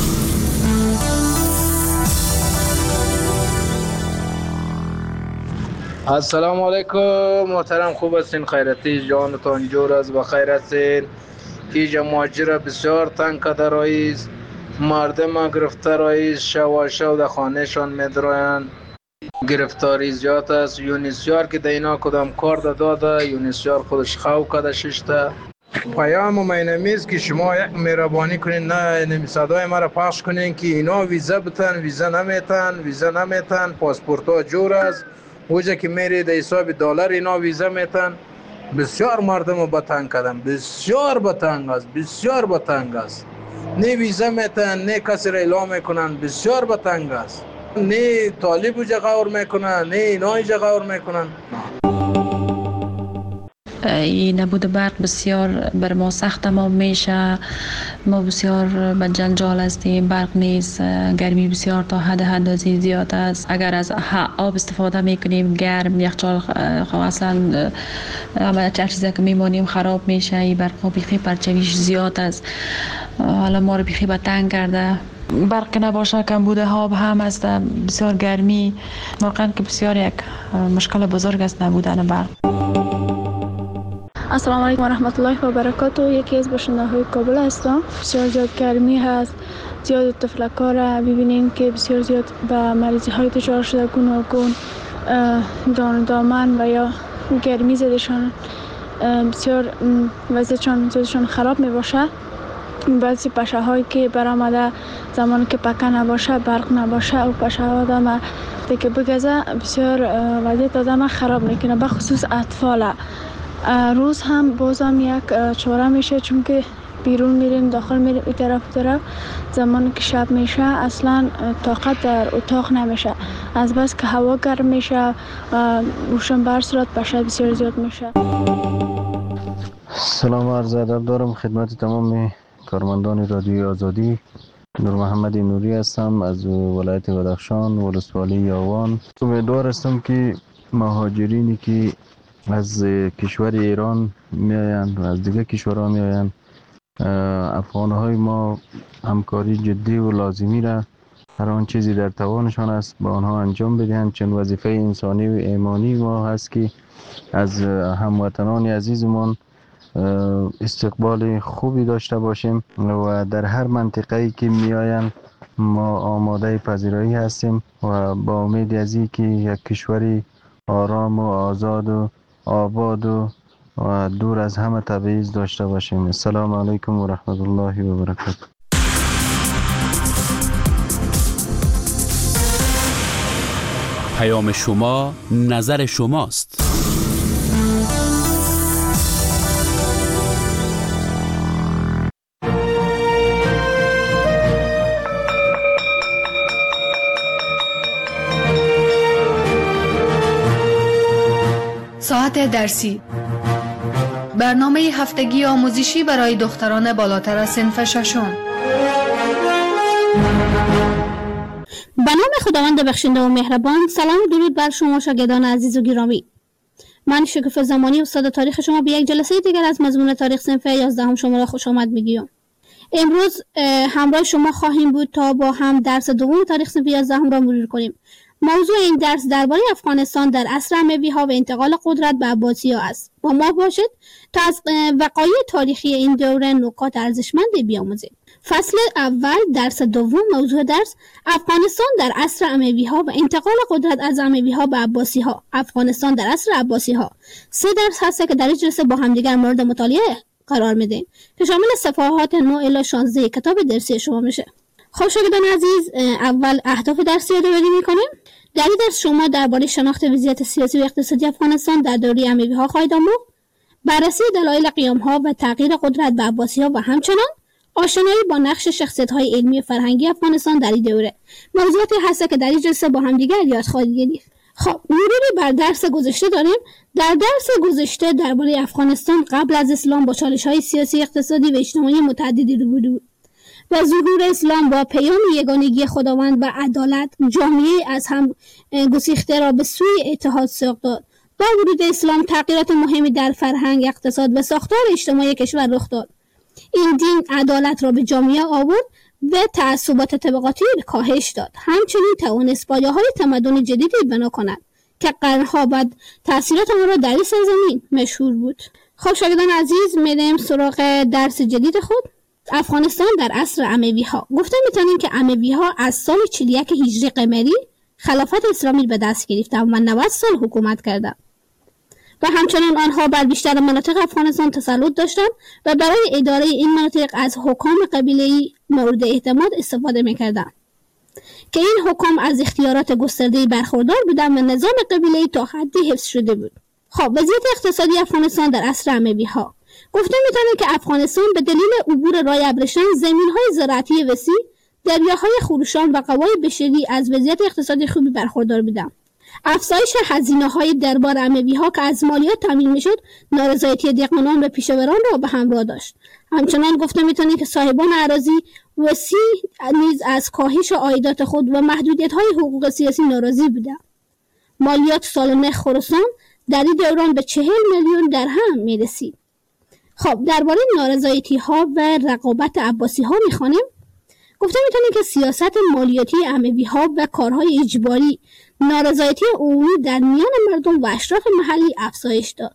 السلام علیکم محترم، خوب هستین؟ خیرتی جانتان جور است و خیر هستین؟ که مهاجر بسیار تنگ کرده رئیس، مردم گرفته رئیس، شو شو در خانه شان میدراین، گرفتاری زیاد است. یونیسیار که دینا کدام کار داده، یونیسیار خودش خو کرده ششته. پیام مینمیز که شما یک مهربانی کنین، نه صدای ما را پخش کنین که اینا ویزا بتن، ویزا نمیتن، ویزا نمیتن، پاسپورت ها جور است، اوجا که میری در حساب دلار اینا ویزا میتن. بسیار مردم رو بتنگ کردن، بسیار بتنگ است، بسیار بتنگ است. نه ویزا میتن، نه کسی را اعلام میکنن، بسیار بتنگ است. نه طالب اوجا غور میکنن، نه اینا ایجا غور میکنن. این نبود برق بسیار بر ما سخت ما میشه، ما بسیار به جنجال هستیم، برق نیست، گرمی بسیار تا حد اندازه زیاد است. اگر از آب استفاده میکنیم گرم یخچال اصلا همه چیزی که میمانیم خراب میشه. این برق بیخی پرچویش زیاد است، حالا ما رو بیخی به تنگ کرده. برق نباشه کمبود آب هم است، بسیار گرمی، واقعا که بسیار یک مشکل بزرگ است نبودن برق. السلام علیکم و رحمت الله و برکاته. یکی از باشنده‌های کابل هستم. بسیار زیاد گرمی هست، زیاد تفلک‌ها را ببینیم که بسیار زیاد به مریضی های دچار شده، گوناگون دان دامن و یا گرمی زدشان بسیار وضعشان زیادشان خراب می باشه. بعضی پشه هایی که برآمده زمانی که پکه نباشه، برق نباشه، او پشه ها آدم دیگه بگذه بسیار وضعیت آدم خراب میکنه، به خصوص اطفال. روز هم بازم یک چاره میشه، چون که بیرون میریم داخل میریم این طرف طرف، زمانی که شب میشه اصلا طاقت در اتاق نمیشه، از بس که هوا گرم میشه روشن بر صورت پشه بسیار زیاد میشه. سلام عرض ادب دارم خدمت تمام کارمندان رادیو آزادی. نور محمد نوری هستم از ولایت بدخشان، ولسوالی یاوان. امیدوار هستم که مهاجرینی که از کشور ایران میآیند و از دیگه کشورها میآیند، افغانهای ما همکاری جدی و لازمی را هر آن چیزی در توانشان است با آنها انجام بدهند، چون وظیفه انسانی و ایمانی ما هست که از هموطنان عزیزمان استقبال خوبی داشته باشیم و در هر منطقه‌ای که میآیند ما آماده پذیرایی هستیم و با امید از این که یک کشوری آرام و آزاد و آباد و و دور از همه تبعیض داشته باشیم. السلام علیکم و رحمت الله و برکاته. پیام شما نظر شماست. ساعت درسی، برنامه هفتگی آموزشی برای دختران بالاتر از صنف ششم. به نام خداوند بخشنده و مهربان. سلام و درود بر شما شاگردان عزیز و گرامی. من شکوفه زمانی استاد تاریخ شما به یک جلسه دیگر از مضمون تاریخ صنف یازدهم شما را خوش آمد میگویم. امروز همراه شما خواهیم بود تا با هم درس دوم تاریخ صنف یازدهم را مرور کنیم. موضوع این درس درباره افغانستان در عصر اموی‌ها و انتقال قدرت به عباسی‌ها است. با ما باشید تا از وقایع تاریخی این دوره نکات ارزشمندی بیاموزید. فصل اول درس دوم، موضوع درس افغانستان در عصر اموی‌ها و انتقال قدرت از اموی‌ها به عباسی‌ها. افغانستان در عصر عباسی‌ها. سه درس هست که در این جلسه با هم دیگر مورد مطالعه قرار میدیم که شامل صفحات نه الی شانزده کتاب درسی شما میشه. خب شاگردان عزیز، اول اهداف درسی رو یادآوری می‌کنیم. در این درس شما درباره شناخت وضعیت سیاسی و اقتصادی افغانستان در دوره اموی‌ها خواهید آموخت، بررسی دلایل قیام‌ها و تغییر قدرت به عباسی‌ها و همچنان آشنایی با نقش شخصیت‌های علمی و فرهنگی افغانستان در این دوره. موضوعاتی هست که در این جلسه با هم دیگر یاد خواهید گرفت. خب مروری بر درس گذشته داریم. در درس گذشته درباره افغانستان قبل از اسلام با چالش‌های سیاسی، اقتصادی و اجتماعی متعددی روبرو بود و ظهور اسلام با پیام یگانگی خداوند و عدالت جامعه از هم گسیخته را به سوی اتحاد سوق داد. با ورود اسلام تغییرات مهمی در فرهنگ، اقتصاد و ساختار اجتماعی کشور رخ داد. این دین عدالت را به جامعه آورد و تعصبات طبقاتی کاهش داد. همچنین توانست پایه‌های تمدن جدیدی بنا کند که قرنها بعد تأثیرات آن را در این سرزمین مشهور بود. خب شاگردان عزیز، میریم سراغ درس جدید خود. افغانستان در عصر اموی‌ها. گفته میتونیم که اموی‌ها از سال چهل و یک هجری قمری خلافت اسلامی به دست گرفتند و نود سال حکومت کردند و همچنان آنها بر بیشتر مناطق افغانستان تسلط داشتند و برای اداره این مناطق از حکام قبیله‌ای مورد اعتماد استفاده میکردند که این حکام از اختیارات گسترده‌ای برخوردار بودند و نظام قبیله‌ای تا حدی حفظ شده بود. خب وضعیت اقتصادی افغانستان در عصر اموی‌ها. گفته میتونیم که افغانستان به دلیل عبور رای ابریشم، زمین‌های زراعتی وسیع، دریاهای خروشان و قوای بشری از وضعیت اقتصادی خوبی برخوردار بودند. افزایش هزینه‌های دربار اموی‌ها که از مالیات تامین میشد، نارضایتی دهقانان و پیشاوران را به همراه داشت. همچنان گفته میتونیم که صاحبان اراضی وسیع نیز از کاهش عایدات خود و محدودیت‌های حقوق سیاسی ناراضی بودند. مالیات سالانه خراسان در این دوران به چهل میلیون درهم میرسید. خب درباره نارضایتی‌ها و رقابت عباسی‌ها می‌خوانیم. گفته می‌تونیم که سیاست مالیاتی اموی‌ها و کارهای اجباری نارضایتی عمومی در میان مردم و اشراف محلی افزایش داد.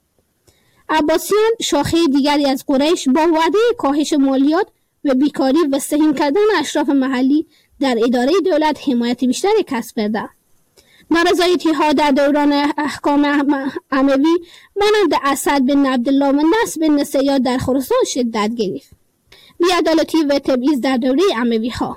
عباسیان شاخه دیگری از قریش با وعده کاهش مالیات و بیکاری و سهیم کردن اشراف محلی در اداره دولت حمایت بیشتری کسب کردند. نارضایتی‌ها در دوران احکام اموی مانند اسد بن عبدالله و نصر بن سیاد در خراسان شدت گرفت. بی‌عدالتی و تبعیض در دوره اموی‌ها.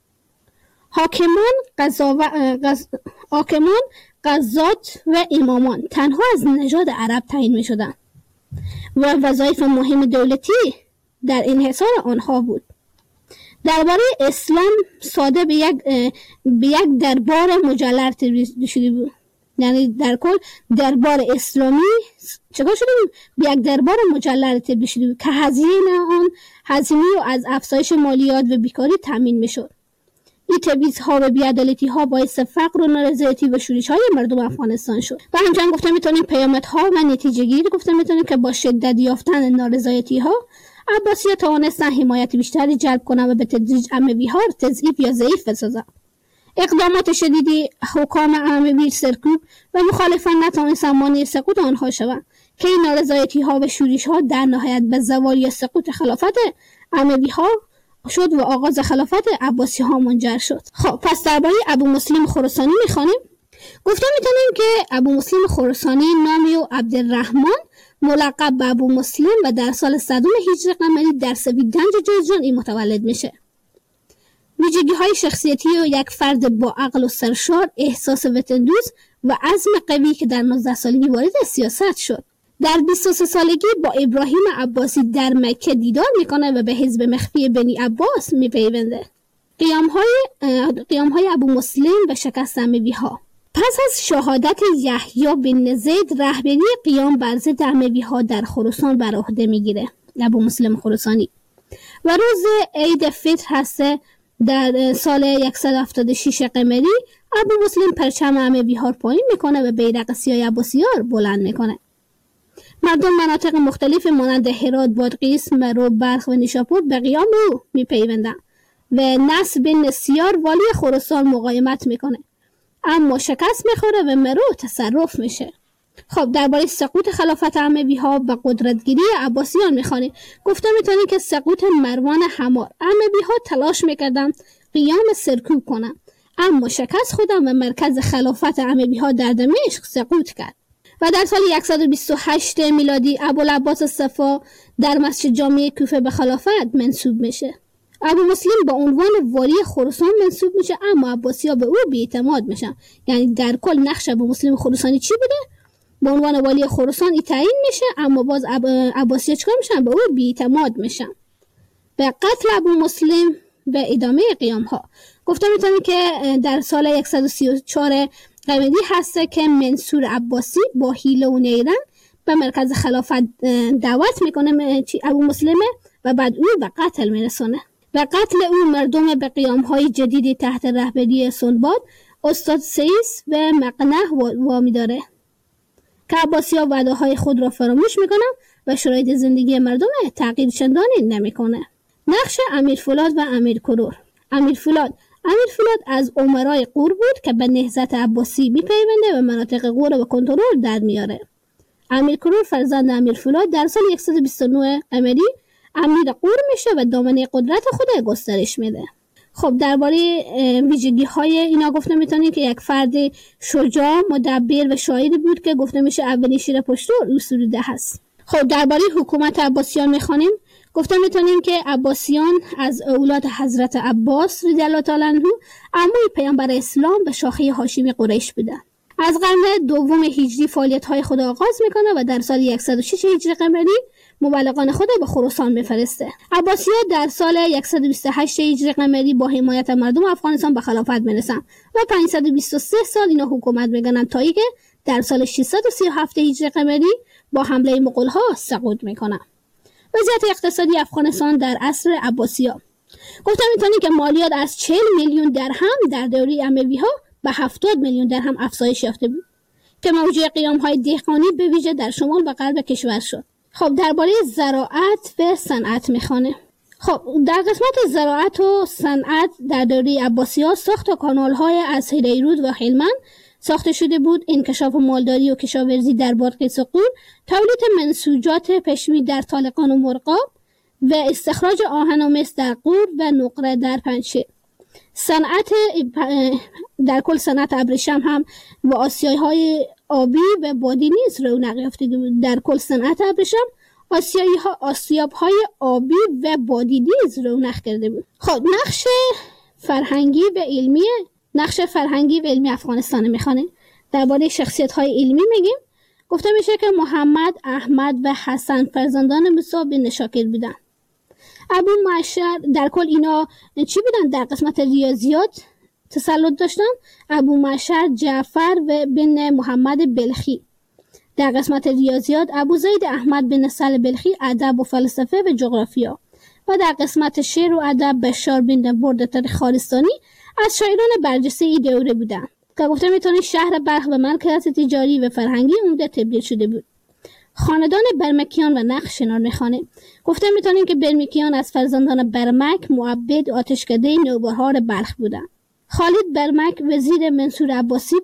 حاکمان قضاو... قض... حاکمان قضات و امامان تنها از نژاد عرب تعیین می‌شدند و وظایف مهم دولتی در انحصار آنها بود. درباره اسلام ساده به یک به یک دربار مجلل تبدیل شده بود. یعنی در کل دربار اسلامی چگاه شده بود؟ به یک دربار مجلل تبدیل شده بود که هزینه آن هزینه و از افزایش مالیات و بیکاری تامین میشد. این تبعیض‌ها و بی‌عدالتی‌ها باعث فقر و نارضایتی و شورش‌های مردم افغانستان شد. و همچنین گفته میتونیم پیامدها و نتیجه گیری گفته میتونیم که با شدت یافتن نارضایتی‌ها عباسی‌ها توانستند حمایت بیشتری جلب کنند و به تدریج اموی‌ها را تضعیف یا ضعیف بسازند. اقدامات شدیدی حکام اموی سرکوب و مخالفان نتوانستند مانع سقوط آنها شوند که این نارضایتی ها و شورش ها در نهایت به زوال یا سقوط خلافت اموی ها شد و آغاز خلافت عباسی ها منجر شد. خب پس درباره ابو مسلم خراسانی میخوانیم. گفته میتونیم که ابو مسلم خراسانی نامی و عبدالرحمن ملقب به ابو مسلم و در سال صدم هجری قمری در سویدنج جوزجان این متولد میشه. ویژگی های شخصیتی و یک فرد با عقل و سرشار، احساس وطندوست و عزم قوی که در نوزده سالگی وارد سیاست شد. در بیست و سه سالگی با ابراهیم عباسی در مکه دیدار میکنه و به حزب مخفی بنی عباس میپیونده. قیام های قیام های ابو مسلم و شکست اموی ها. پس از شهادت یحیی بن زید رهبری قیام بر ضد اموی ها در خراسان بر عهده میگیره ابو مسلم خراسانی و روز عید فطر هسته در سال صد و هفتاد و شش قمری ابو مسلم پرچم اموی ها پایین میکنه و بیرق سیاه عباسیار بلند میکنه. مردم مناطق مختلف مانند هرات، بادغیس، مرو، بلخ و نیشاپور به قیام او میپیوندن و نصر بن سیار والی خراسان مقاومت میکنه، اما شکست میخوره و مرو تصرف میشه. خب درباره سقوط خلافت اموی ها و قدرتگیری عباسیان میخوانیم. گفته میتونیم که سقوط مروان حمار، اموی ها تلاش میکردن قیام سرکوب کنن، اما شکست خودن و مرکز خلافت اموی ها در دمشق سقوط کرد. و در سال صد و بیست و هشت میلادی ابوالعباس الصفا در مسجد جامع کوفه به خلافت منصوب میشه. ابو مسلم با عنوان والی خراسان منصوب میشه، اما عباسی‌ها به او بی‌اعتماد میشن. یعنی در کل نقش ابو مسلم خراسانی چی بوده؟ به عنوان والی خراسان تعیین میشه، اما باز عباسی‌ها چیکار میشن؟ به او بی‌اعتماد میشن. به قتل ابو مسلم و ادامه قیام ها. گفته میتونیم که در سال صد و سی و چهار قمری هسته که منصور عباسی با حیله و نیرنگ به مرکز خلافت دعوت میکنه ابو مسلمه و بعد او به قتل میرسونه. و قتل او مردم به قیام های جدیدی تحت رهبری سنباد، استاد سیس و مقنه وامی داره که عباسی ها وعده های خود را فراموش میکنن و شرایط زندگی مردم تغییر چندانی نمیکنه. نقش امیر فولاد و امیر کرور. امیر فولاد امیر فولاد از امرای قور بود که به نهضت عباسی میپیونده و مناطق قور و کنترل در میاره. امیر کرور فرزند امیر فولاد در سال صد و بیست و نه قمری امیر قور میشه و دامنه قدرت خود گسترش میده. خب درباره ویژگی های اینا گفته میتونیم که یک فرد شجاع، مدبر و شاعری بود که گفته میشه اولین شیر پشتو او سروده هست. خب درباره حکومت عباسیان میخوانیم. گفته میتونیم که عباسیان از اولاد حضرت عباس رضی الله تعالی عنه عموی پیامبر اسلام به شاخه هاشمی قریش بودند. از قرن دوم هجری فعالیت های خود آغاز میکنه و در سال صد و شش هجری قمری مبلغان خود به خراسان میفرسته. عباسی‌ها در سال صد و بیست و هشت هجری قمری با حمایت مردم افغانستان به خلافت میرسن و پانصد و بیست و سه سال اینا حکومت میکنن تا اینکه در سال ششصد و سی و هفت هجری قمری با حمله مغول‌ها سقوط میکنن. وضعیت اقتصادی افغانستان در عصر عباسی‌ها. گفته میتونیم که مالیات از چهل میلیون درهم در دوره اموی‌ها به هفتاد میلیون درهم افزایش یافته بود که موجب قیام‌های دهقانی به ویژه در شمال و غرب کشور شد. خب درباره زراعت و صنعت میخوانه. خب در قسمت زراعت و صنعت در دوره عباسی‌ها ساخت کانال‌های از هریرود و هلمند ساخته شده بود. انکشاف مالداری و کشاورزی در بادغیس و قور، تولید منسوجات پشمی در طالقان و مرغاب و استخراج آهن و مس در قور و نقره در پنجشیر. صنعت در کل صنعت ابریشم هم و آسیای‌های آبی و بادی نیز رونق یافته بود. در کل صنعت ابریشم آسیای‌ها آسیاب‌های آبی و بادی نیز رونق کرده بود. خب نقش فرهنگی و علمی نقش فرهنگی و علمی افغانستان میخوانه. درباره شخصیت‌های علمی میگیم. گفته میشه که محمد، احمد و حسن فرزندان موسی بن شاکر بودن. ابو معشر در کل اینا چی بودن؟ در قسمت ریاضیات تسلط داشتن. ابو معشر جعفر و بن محمد بلخی در قسمت ریاضیات، ابو زید احمد بن سل بلخی ادب و فلسفه و جغرافیا و در قسمت شعر و ادب بشار بن برده خارستانی از شاعران برجسته ای دوره بودن که گفته میتونه شهر بلخ به مرکز تجاری و فرهنگی عمده تبدیل شده بود. خاندان برمکیان و نقش شنار میخوانه. گفته میتونیم که برمکیان از فرزندان برمک، معبد، آتشکده نوبهار بلخ بودند. خالد برمک وزیر منصور عباسی بود.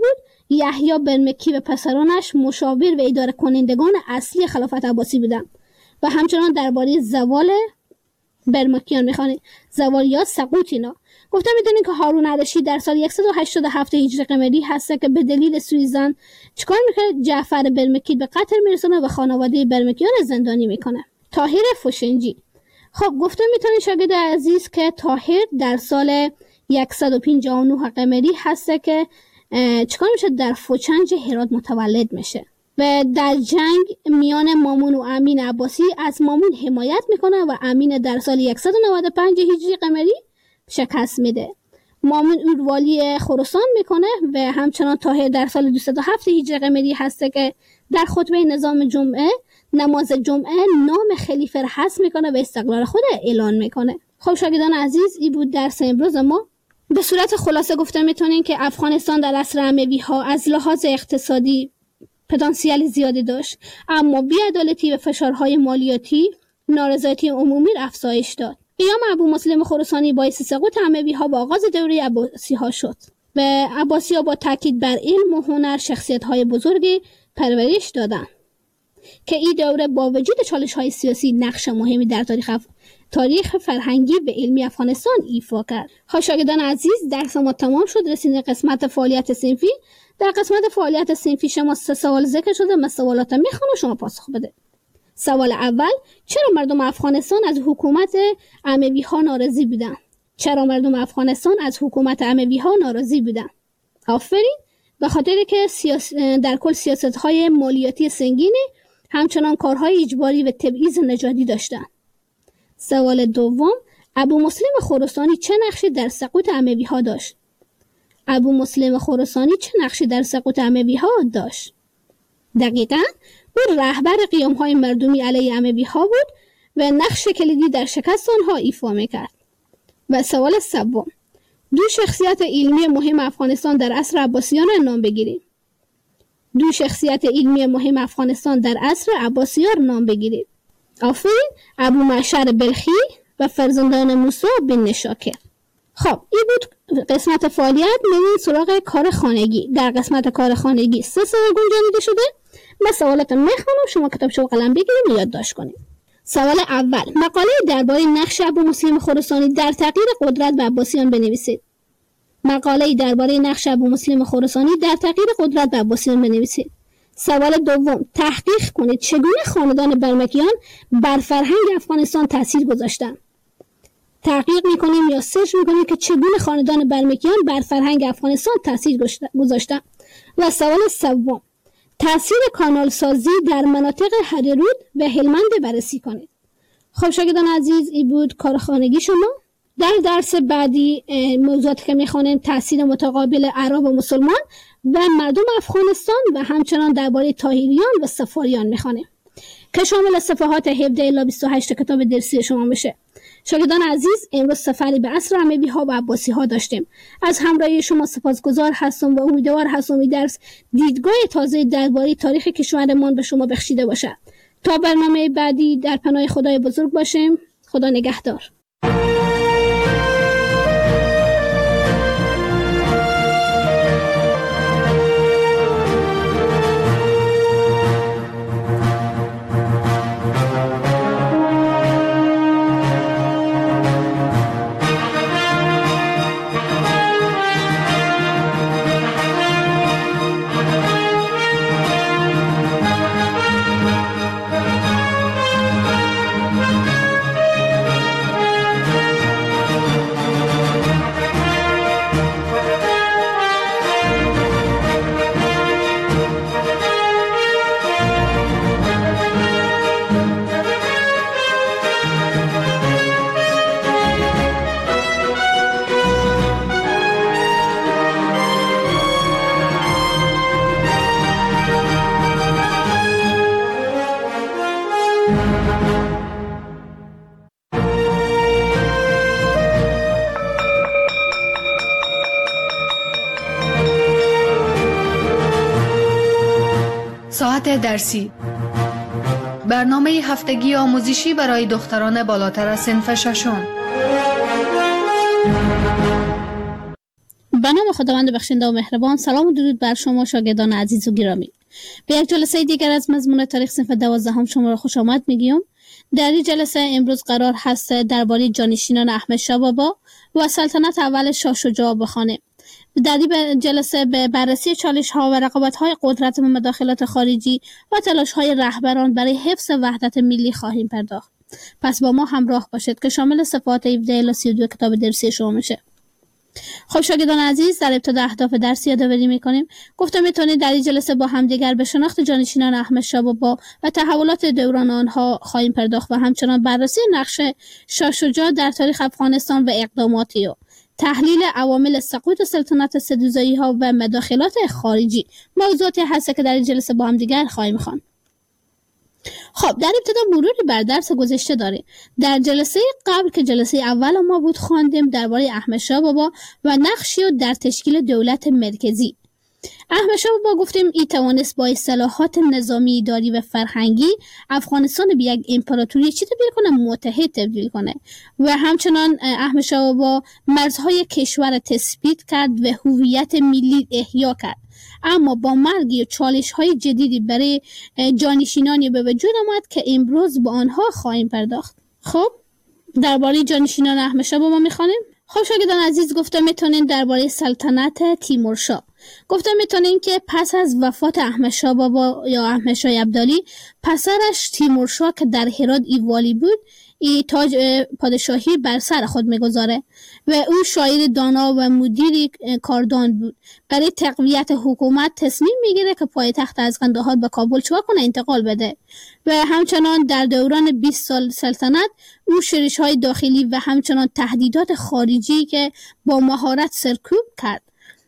یحیی برمکی و پسرانش مشاور و اداره کنندگان اصلی خلافت عباسی بودند و همچنان درباره زوال برمکیان میخوانید. زوال یا سقوط اینا. گفتم میدونین که هارون الرشید در سال صد و هشتاد و هفت هجری قمری هست که به دلیل سوء چیکار میکنه؟ جعفر برمکی به قتل میرسونه و خانواده برمکیان زندانی میکنه. طاهر فوشنجی. خب گفتم میتونین شاگرد عزیز که طاهر در سال صد و پنجاه و نه قمری هست که چیکار میشه؟ در فوچنج هرات متولد میشه و در جنگ میان مامون و امین عباسی از مامون حمایت میکنه و امین در سال صد و نود و پنج هجری قمری شکست میده. مامون اوروالی خراسان میکنه و همچنان طاهر در سال دویست و هفت هجری قمری هست که در خطبه نظام جمعه نماز جمعه نام خلیفه را حذف میکنه و استقلال خود اعلان میکنه. خب شاگردان عزیز، این بود درس امروز ما. به صورت خلاصه گفته میتونیم که افغانستان در عصر اموی ها از لحاظ اقتصادی پتانسیل زیادی داشت، اما بی‌عدالتی و فشارهای مالیاتی نارضایتی عمومی را افزایش داد. قیام ابو مسلم خراسانی باعث سقوط اموی ها با آغاز دوره عباسی ها شد و عباسی ها با تاکید بر علم و هنر شخصیت های بزرگی پرورش دادند که این دوره با وجود چالش های سیاسی نقش مهمی در تاریخ اف... تاریخ فرهنگی و علمی افغانستان ایفا کرد. خب شاگردان عزیز، درس ما تمام شد. رسیدیم قسمت فعالیت صنفی. در قسمت فعالیت صنفی شما سه سوال ذکر شده. من سوالات میخوام و شما پاسخ بده. سوال اول: چرا مردم افغانستان از حکومت اموی ها ناراضی بودند؟ چرا مردم افغانستان از حکومت اموی ها ناراضی بودند؟ آفرین. به خاطر که سیاس... در کل سیاست های مالیاتی سنگینی، همچنان کارهای اجباری و تبعیض نژادی داشتند. سوال دوم: ابو مسلم خراسانی چه نقشی در سقوط اموی ها داشت؟ ابو مسلم خراسانی چه نقشی در سقوط اموی ها داشت؟ دقیقاً او رهبر قیام های مردمی علیه اموی ها بود و نقش کلیدی در شکست آنها ایفا میکرد. و سوال سوم: دو شخصیت علمی مهم افغانستان در عصر عباسیان را نام بگیرید. دو شخصیت علمی مهم افغانستان در عصر عباسیان نام بگیرید. آفرین. ابو معشر بلخی و فرزندان موسی بن نشاکر. خب این بود قسمت فعالیت. میریم سراغ کار خانگی. در قسمت کار خانگی سه سوال گنجانیده شده. من سوالات میخونم، شما کتابچه و قلم بگیرید و یادداشت کنید. سوال اول: مقاله درباره نقش ابو مسلم خراسانی در تغییر قدرت به عباسیان بنویسید. مقاله درباره نقش ابو مسلم خراسانی در تغییر قدرت به عباسیان بنویسید. سوال دوم: تحقیق کنید چگونه خاندان برمکیان بر فرهنگ افغانستان تاثیر گذاشتند. تحقیق میکنیم یا سرچ میکنیم که چگونه خاندان برمکیان بر فرهنگ افغانستان تاثیر گذاشتند. و سوال سوم: تاثیر کانال سازی در مناطق هریرود و هلمند بررسی کنید. خب شاگردان عزیز، این بود کار خانگی شما. در درس بعدی موضوعاتی که میخوانیم تاثیر متقابل عرب و مسلمان و مردم افغانستان و همچنان درباره طاهریان و صفاریان میخوانیم که شامل صفحات هفده الی بیست و هشت کتاب درسی شما میشه. شاگردان عزیز، امروز سفری به عصر اموی ها و عباسی ها داشتیم. از همراهی شما سپاسگزار هستم و امیدوار هستم این درس دیدگاه تازه درباره تاریخ کشورمان به شما بخشیده باشد. تا برنامه بعدی در پناه خدای بزرگ باشیم. خدا نگهدار. ساعت درسی، برنامه هفتگی آموزشی برای دختران بالاتر از صنف ششم. به نام خداوند بخشنده و مهربان. سلام و درود بر شما شاگردان عزیز و گرامی. به یک جلسه دیگر از مضمون تاریخ صنف دوازدهم شما را خوش آمد میگیم. در این جلسه امروز قرار هست درباره جانشینان احمد شاه بابا و سلطنت اول شاه شجاع بخوانیم. در این جلسه به بررسی چالش ها و رقابت های قدرت و مداخلات خارجی و تلاش های رهبران برای حفظ وحدت ملی خواهیم پرداخت. پس با ما همراه باشید که شامل صفحات هفده الی سی و دو کتاب درسی شما میشه. خب شاگردان عزیز، در ابتدا اهداف درس یادآوری میکنیم. گفتم میتونید در این جلسه با همدیگر به شناخت جانشینان احمد شاه بابا و تحولات دوران آنها خواهیم پرداخت و همچنان بررسی نقش شاه شجاع در تاریخ افغانستان و اقداماتی و تحلیل عوامل سقوط سلطنت سدوزایی ها و مداخلات خارجی موضوعاتی هست که در این جلسه با همدیگر خواهیم خواند. خب در ابتدا مروری بر درس گذشته داریم. در جلسه قبل که جلسه اول ما بود خواندیم درباره احمد شاه بابا و نقشی در تشکیل دولت مرکزی. احمد شاه بابا گفتیم ای توانست با اصلاحات نظامی، اداری و فرهنگی افغانستان به یک امپراتوری چی تبدیل کنه؟ متحد تبدیل کنه و همچنان احمد شاه بابا مرزهای کشور تثبیت کرد و هویت ملی احیا کرد. اما با مرگ و چالش های جدیدی برای جانشینانی به وجود آمد که امروز با آنها خواهیم پرداخت. خب درباره جانشینان احمد شاه بابا میخوانیم. خب شاگردان عزیز، گفتم میتونین درباره سلطنت تیمورشاه. گفتم میتونین که پس از وفات احمد شاه بابا یا احمد شاه ابدالی، پسرش تیمورشاه که در هرات ایوالی بود ای تاج پادشاهی بر سر خود میگذاره و او شاعر دانا و مدیر کاردان بود. برای تقویت حکومت تصمیم میگیره که پایتخت از قندهار به کابل چوکا کنه، انتقال بده و همچنان در دوران بیست سال سلطنت او شورش های داخلی و همچنان تهدیدات خارجی که با مهارت سرکوب کرد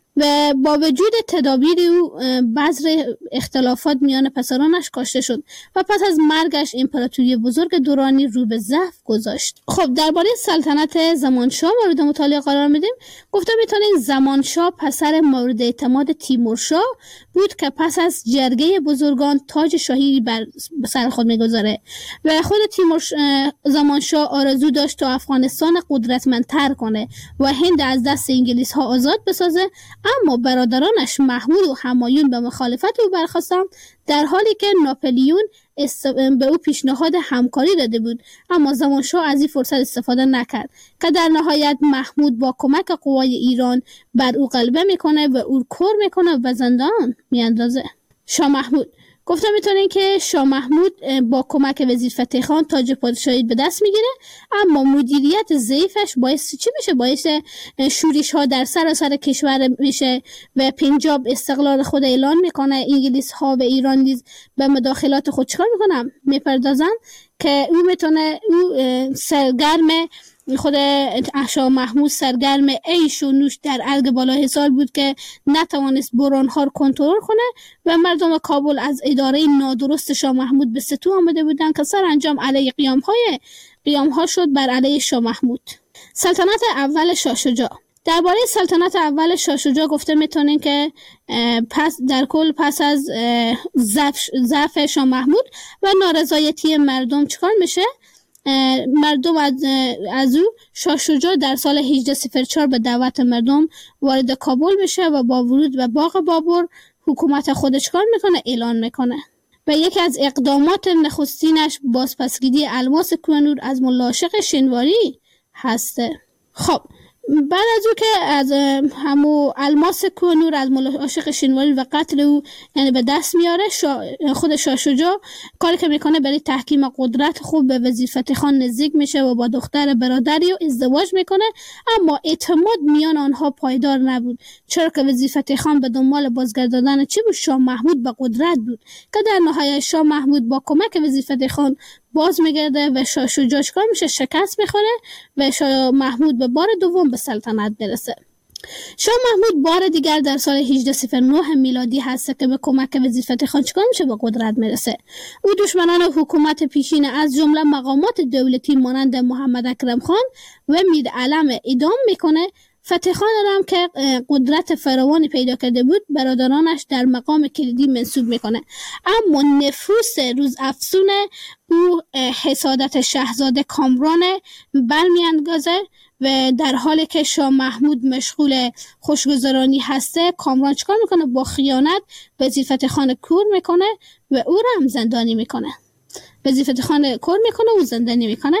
و با وجود تدابیر او بذر اختلافات میان پسرانش کاشته شد و پس از مرگش امپراتوری بزرگ دورانی رو به ضعف گذاشت. خب درباره سلطنت زمانشاه مورد مطالعه قرار میدیم. گفتم میتونیم زمانشاه پسر مورد اعتماد تیمورشاه بود که پس از جرگه بزرگان تاج شاهی بر سر خود میگذاره و خود تیمور زمانشاه آرزو داشت تا افغانستان قدرتمندتر کنه و هند از دست انگلیس ها آزاد بسازه، اما برادرانش محمود و همایون به مخالفت او برخاستند، در حالی که ناپلیون است... به او پیشنهاد همکاری داده بود، اما زمانشاه از این فرصت استفاده نکرد که در نهایت محمود با کمک قوای ایران بر او غلبه میکنه و او کور میکنه و زندان میاندازه. شاه محمود. گفتم میتونین که شاه محمود با کمک وزیر فتح خان تاج پادشاهی به دست میگیره، اما مدیریت ضعیفش باعث چی میشه؟ باعث شورش ها در سراسر کشور میشه و پنجاب استقلال خود اعلان میکنه. انگلیس ها و ایران نیز به مداخلات خود چکار میکنن؟ میپردازن که او میتونه او سرگرم خود شاه محمود سرگرم عیش و نوش در ارگ بالا حصار بود که نتوانست برانها رو کنترل کنه و مردم کابل از اداره نادرست شاه محمود به ستو آمده بودند که سرانجام علیه قیام های قیام ها شد بر علیه شاه محمود. سلطنت اول شاه شجاع. درباره سلطنت اول شاه شجاع گفته میتونین که پس در کل پس از ضعف شاه محمود و نارضایتی مردم چیکار میشه؟ مردم از, از او شاه شجاع در سال هجده صفر چهار به دعوت مردم وارد کابل میشه و با ورود به باغ بابر حکومت خودش کار میکنه، اعلان میکنه و یکی از اقدامات نخستینش بازپسگیری الماس کوهنور از ملا عاشق شنواری هسته. خب بعد از او که از همو الماس کوهنور از ملا عاشق شنواری و قتل او یعنی به دست میاره، شا خود شاه شجاع کاری که میکنه برای تحکیم قدرت خوب به وزیر فتح خان نزدیک میشه و با دختر برادری و ازدواج میکنه، اما اعتماد میان آنها پایدار نبود، چرا که وزیر فتح خان به دنبال بازگرداندن چی بود؟ شاه محمود به قدرت بود که در نهایت شاه محمود با کمک وزیر فتح خان باز میگرده و شاه شجاع کار میشه؟ شکست میخوره و شاه محمود به بار دوم به سلطنت برسه. شاه محمود بار دیگر در سال هجده صفر نه میلادی هست که به کمک وزیر فتح خان چیکار میشه؟ به قدرت میرسه. او دشمنان حکومت پیشین از جمله مقامات دولتی مانند محمد اکرم خان و میر علم اعدام میکنه فتح خان هم که قدرت فراوانی پیدا کرده بود برادرانش در مقام کلیدی منصوب میکنه، اما نفوس روز افزون او حسادت شاهزاده کامران برمی‌انگازه و در حالی که شاه محمود مشغول خوشگذرانی هسته، کامران چکار میکنه؟ با خیانت وزیر فتح خان کور میکنه و او را هم زندانی میکنه. وزیر فتح خان کور میکنه و زندانی میکنه.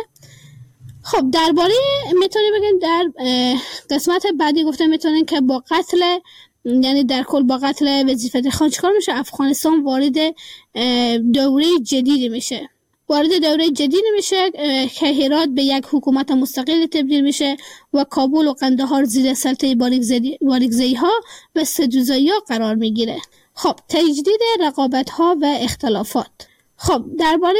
خب درباره میتونیم بگیم در قسمت بعدی گفته میتونیم که با قتل، یعنی در کل با قتل وزیر فتح خان چکار میشه؟ افغانستان وارد دوره جدیدی میشه. وارد دوره جدید میشه که هرات به یک حکومت مستقل تبدیل میشه و کابل و قندهار زیر سلطه باریکزئی ها و سدوزایی ها قرار میگیره. خب تجدید رقابت ها و اختلافات. خب درباره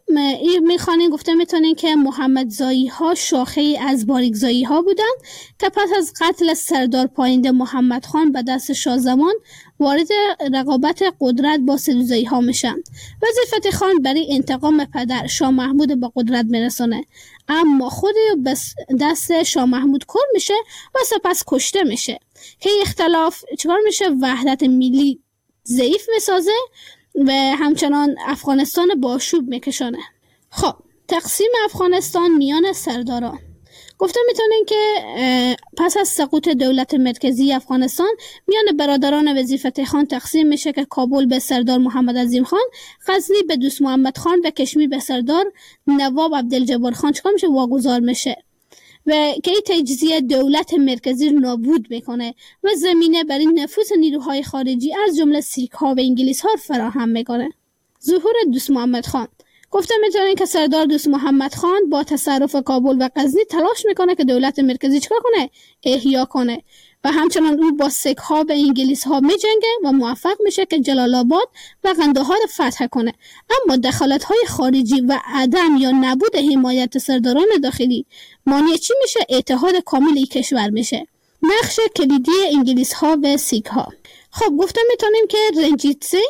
این میخوانیم گفته میتونیم که محمدزایی ها شاخه از باریکزایی ها بودند که پس از قتل سردار پاینده محمد خان به دست شاه زمان وارد رقابت قدرت با سدوزایی ها میشن. وزیر فتح خان برای انتقام پدر شاه محمود به قدرت میرسونه، اما خود بس دست شاه محمود کور میشه و سپس کشته میشه که اختلاف چکار میشه؟ وحدت ملی ضعیف میسازه و همچنان افغانستان با آشوب میکشانه. خب تقسیم افغانستان میان سرداران. گفته میتونین که پس از سقوط دولت مرکزی افغانستان میان برادران وزیر فتح خان تقسیم میشه که کابل به سردار محمد عظیم خان، غزنی به دوست محمد خان و کشمیر به سردار نواب عبدالجبار خان چکار میشه؟ واگذار میشه و که این تجزیه دولت مرکزی رو نابود میکنه و زمینه برای نفوذ نیروهای خارجی از جمله سیک ها و انگلیس ها فراهم میکنه. ظهور دوست محمد خان. گفته میتونین که سردار دوست محمد خان با تصرف کابل و غزنی تلاش میکنه که دولت مرکزی چکار کنه؟ احیا کنه و همچنان او با سیک ها و انگلیس ها میجنگه و موفق میشه که جلال آباد و قندهار فتح کنه. اما دخالت های خارجی و عدم یا نبود حمایت سرداران داخلی مانع چی میشه؟ اتحاد کامل کشور میشه. نقش کلیدی انگلیس ها و سیک ها. خب گفته میتونیم که رنجیت سینگ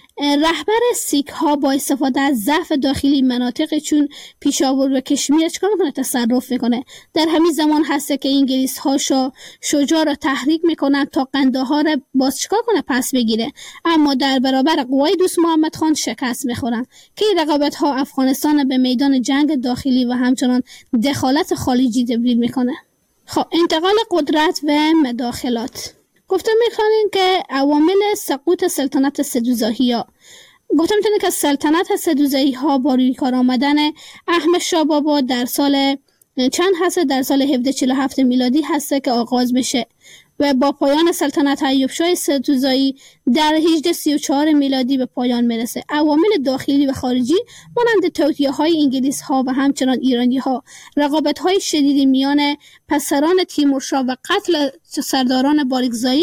رهبر سیک ها با استفاده از ضعف داخلی مناطق چون پیشاور و کشمیر چکار میکنه؟ تصرف میکنه. در همین زمان هسته که انگلیس ها شا شجاع را تحریک میکنن تا قندهار باز چکار کنه؟ پس بگیره، اما در برابر قوای دوست محمد خان شکست میخورن که این رقابت ها افغانستان به میدان جنگ داخلی و همچنان دخالت خارجی تبدیل میکنه. خب انتقال قدرت و مداخلات. گفته میخوانیم که عوامل سقوط سلطنت سدوزایی ها. گفته میتونیم که سلطنت سدوزایی ها با روی کار آمدن احمد شاه بابا در سال چند هسته؟ در سال هفده چهل و هفت میلادی هسته که آغاز میشه و با پایان سلطنت ایوب شاه سدوزایی در هجده سی و چهار میلادی به پایان میرسه. عوامل داخلی و خارجی مانند توطئه های انگلیس ها و همچنان ایرانی ها، رقابت های شدید میان پسران تیمورشاه و قتل سرداران باریکزایی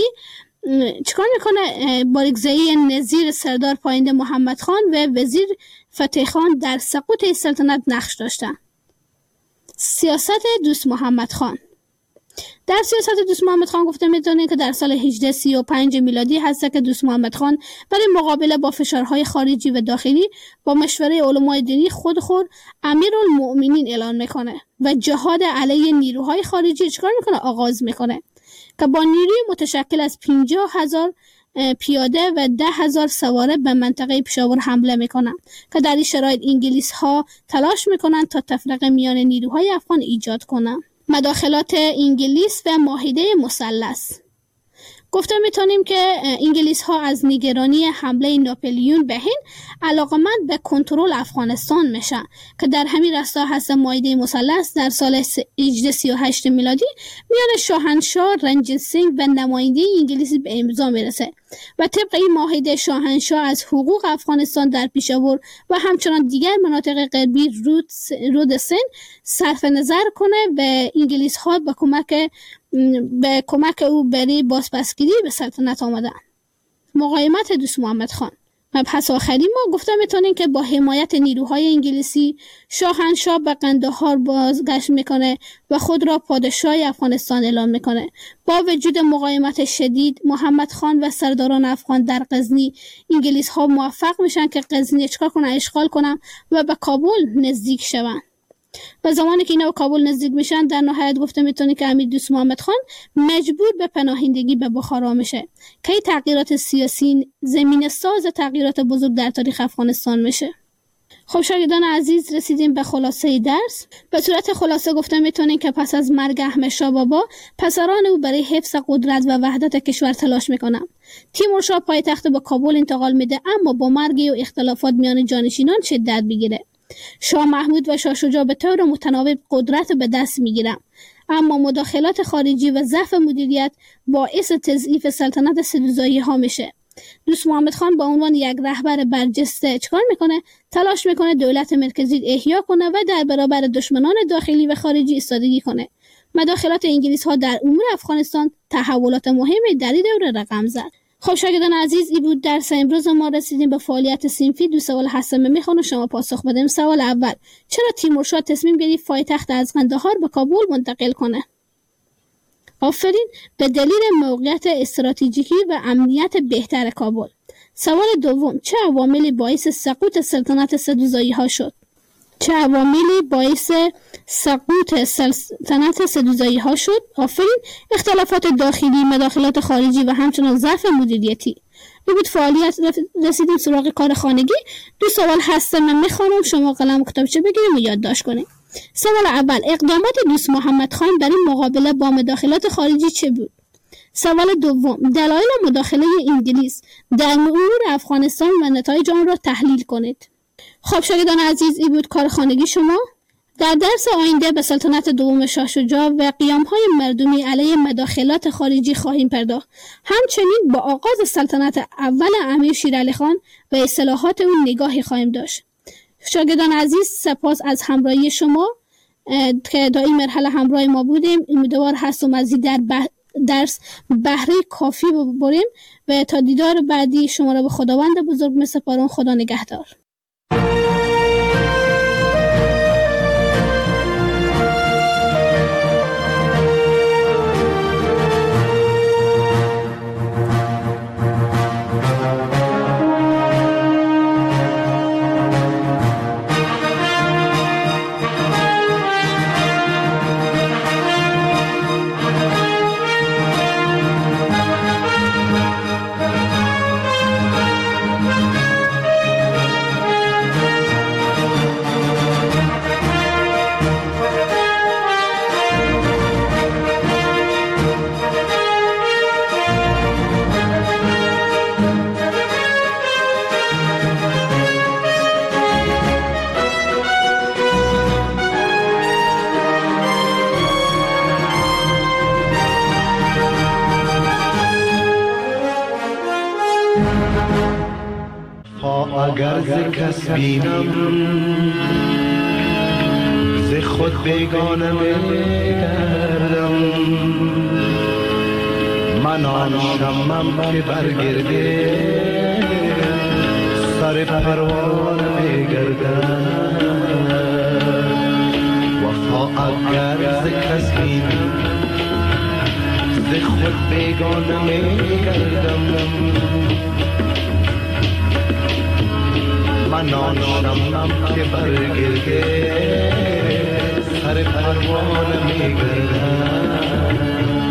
چکار میکنه؟ باریکزایی نظیر سردار پاینده محمد خان و وزیر فتح خان در سقوط سلطنت نقش داشتن. سیاست دوست محمد خان. در سیاست دوست محمد خان گفته میتونه که در سال هجده سی و پنج میلادی هست که دوست محمد خان برای مقابله با فشارهای خارجی و داخلی با مشوره علمای دینی خود خود امیرالمؤمنین اعلان میکنه و جهاد علیه نیروهای خارجی چکار میکنه؟ آغاز میکنه که با نیروی متشکل از پنجاه هزار پیاده و ده هزار سواره به منطقه پشاور حمله میکنن که در این شرایط انگلیس ها تلاش میکنن تا تفرقه میان نیروهای افغان ایجاد کنن. مداخلات انگلیس و معاهده مثلث. گفته میتونیم که انگلیس ها از نگرانی حمله ناپلیون به هند علاقمند به کنترل افغانستان میشن که در همین راستا هست معاهده مثلث در سال هجده سی و هشت میلادی میان شاهنشاه رنجیت سینگ و نماینده انگلیسی به امضا میرسه و طبق این معاهده شاهنشاه از حقوق افغانستان در پیشاور و همچنان دیگر مناطق غربی رود رود سند صرف نظر کنه و انگلیس ها به کمک به کمک او برای بازپسگیری به سلطنت آمدن. مقاومت دوست محمد خان. مبحث آخری ما گفته میتونیم که با حمایت نیروهای انگلیسی شاهنشاه به قندهار بازگشت میکنه و خود را پادشاه افغانستان اعلام میکنه. با وجود مقاومت شدید محمد خان و سرداران افغان در غزنی، انگلیس ها موفق میشن که غزنی چکار کنن؟ اشغال کنن و به کابل نزدیک شون. و زمانی که اینا به کابل نزدیک میشن در نهایت گفته میتونه که امیر دوست محمد خان مجبور به پناهندگی به بخارا میشه که این تغییرات سیاسی زمین ساز تغییرات بزرگ در تاریخ افغانستان میشه. خب شاگردان عزیز، رسیدیم به خلاصه درس. به صورت خلاصه گفته میتونیم که پس از مرگ احمد شاه بابا پسران او برای حفظ قدرت و وحدت کشور تلاش میکنن. تیمورشاه پایتخت به کابل انتقال میده، اما با مرگ و اختلافات میان جانشینان شدت میگیره. شاه محمود و شاه شجاع به طور متناوب قدرت به دست میگیرن، اما مداخلات خارجی و ضعف مدیریت باعث تضعیف سلطنت سدوزایی ها میشه. دوست محمد خان با عنوان یک رهبر برجسته چکار میکنه؟ تلاش میکنه دولت مرکزی احیا کنه و در برابر دشمنان داخلی و خارجی ایستادگی کنه. مداخلات انگلیس ها در امور افغانستان تحولات مهمی در این دوره رقم زد. خب شاگردان عزیز، این بود درس امروز ما. رسیدیم به فعالیت صنفی. دو سوال هستم میخوام شما پاسخ بدیم. سوال اول: چرا تیمورشاه تصمیم گرفت پایتخت از قندهار به کابل منتقل کنه؟ آفرین، به دلیل موقعیت استراتژیکی و امنیت بهتر کابل. سوال دوم: چه عواملی باعث سقوط سلطنت سدوزایی ها شد؟ چه عواملی باعث سقوط سلطنت سدوزایی ها شد؟ آفرین، اختلافات داخلی، مداخلات خارجی و همچنان ضعف مدیریتی. این بود فعالیت. رسیدیم سراغ کار خانگی. دو سوال هستم من میخوانم، شما قلم و کتابچه بگیریم و یادداشت کنیم. سوال اول: اقدامات دوست محمد خان برای مقابله با مداخلات خارجی چه بود؟ سوال دوم: دلایل مداخله انگلیس در امور افغانستان و نتایج آن را تحلیل کنید. خب شاگردان عزیز، این بود کار خانگی شما. در درس آینده به سلطنت دوم شاه شجاع و قیام‌های مردمی علیه مداخلات خارجی خواهیم پرداخت. همچنین با آغاز سلطنت اول امیر شیرعلی خان و اصلاحات او نگاهی خواهیم داشت. شاگردان عزیز، سپاس از همراهی شما که تا این مرحله همراه ما بودیم. امیدوار هستم از این در بح... درس بهره کافی ببریم و تا دیدار بعدی شما را به خداوند بزرگ می‌سپارم. خدا نگهدار. اگر ز کس بینم ز خود بیگانه می‌گردم، من آن شمم که برگرده سر پروانه می‌گردم. وفا اگر ز کس بینم ز خود بیگانه می‌گردم، من آن شمم که برگرده سر پروانه میگردم.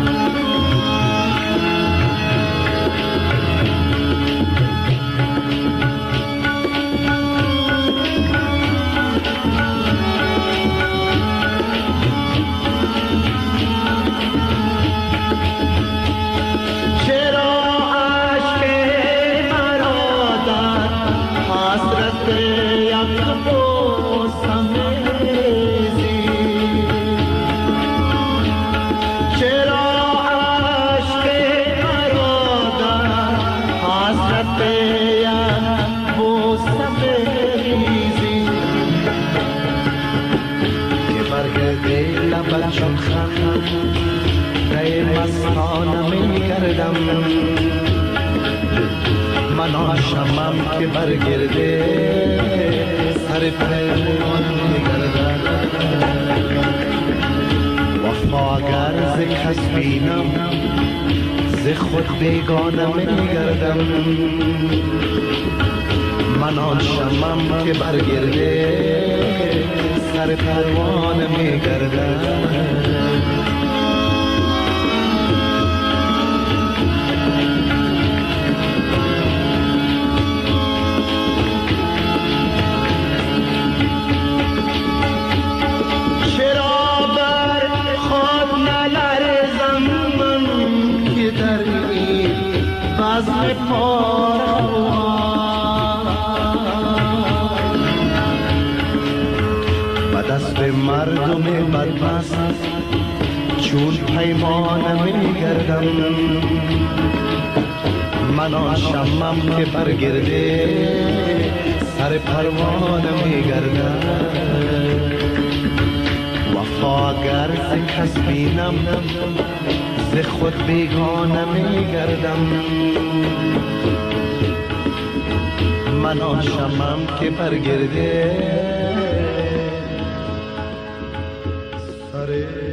من آن شمم که برگرده سر پروانه می‌گردم. وفا اگر ز کس بینم ز خود بیگانه می‌گردم، من آن شمم که برگرده سر پروانه میگردم. و دست مردم بدبخت چون پیمانه میگردم. من آن شمم که برگرده سر پروانه میگردم. وفا اگر ز کس بینم ز خود بیگانه میگردم. من آن شمم که برگرده سر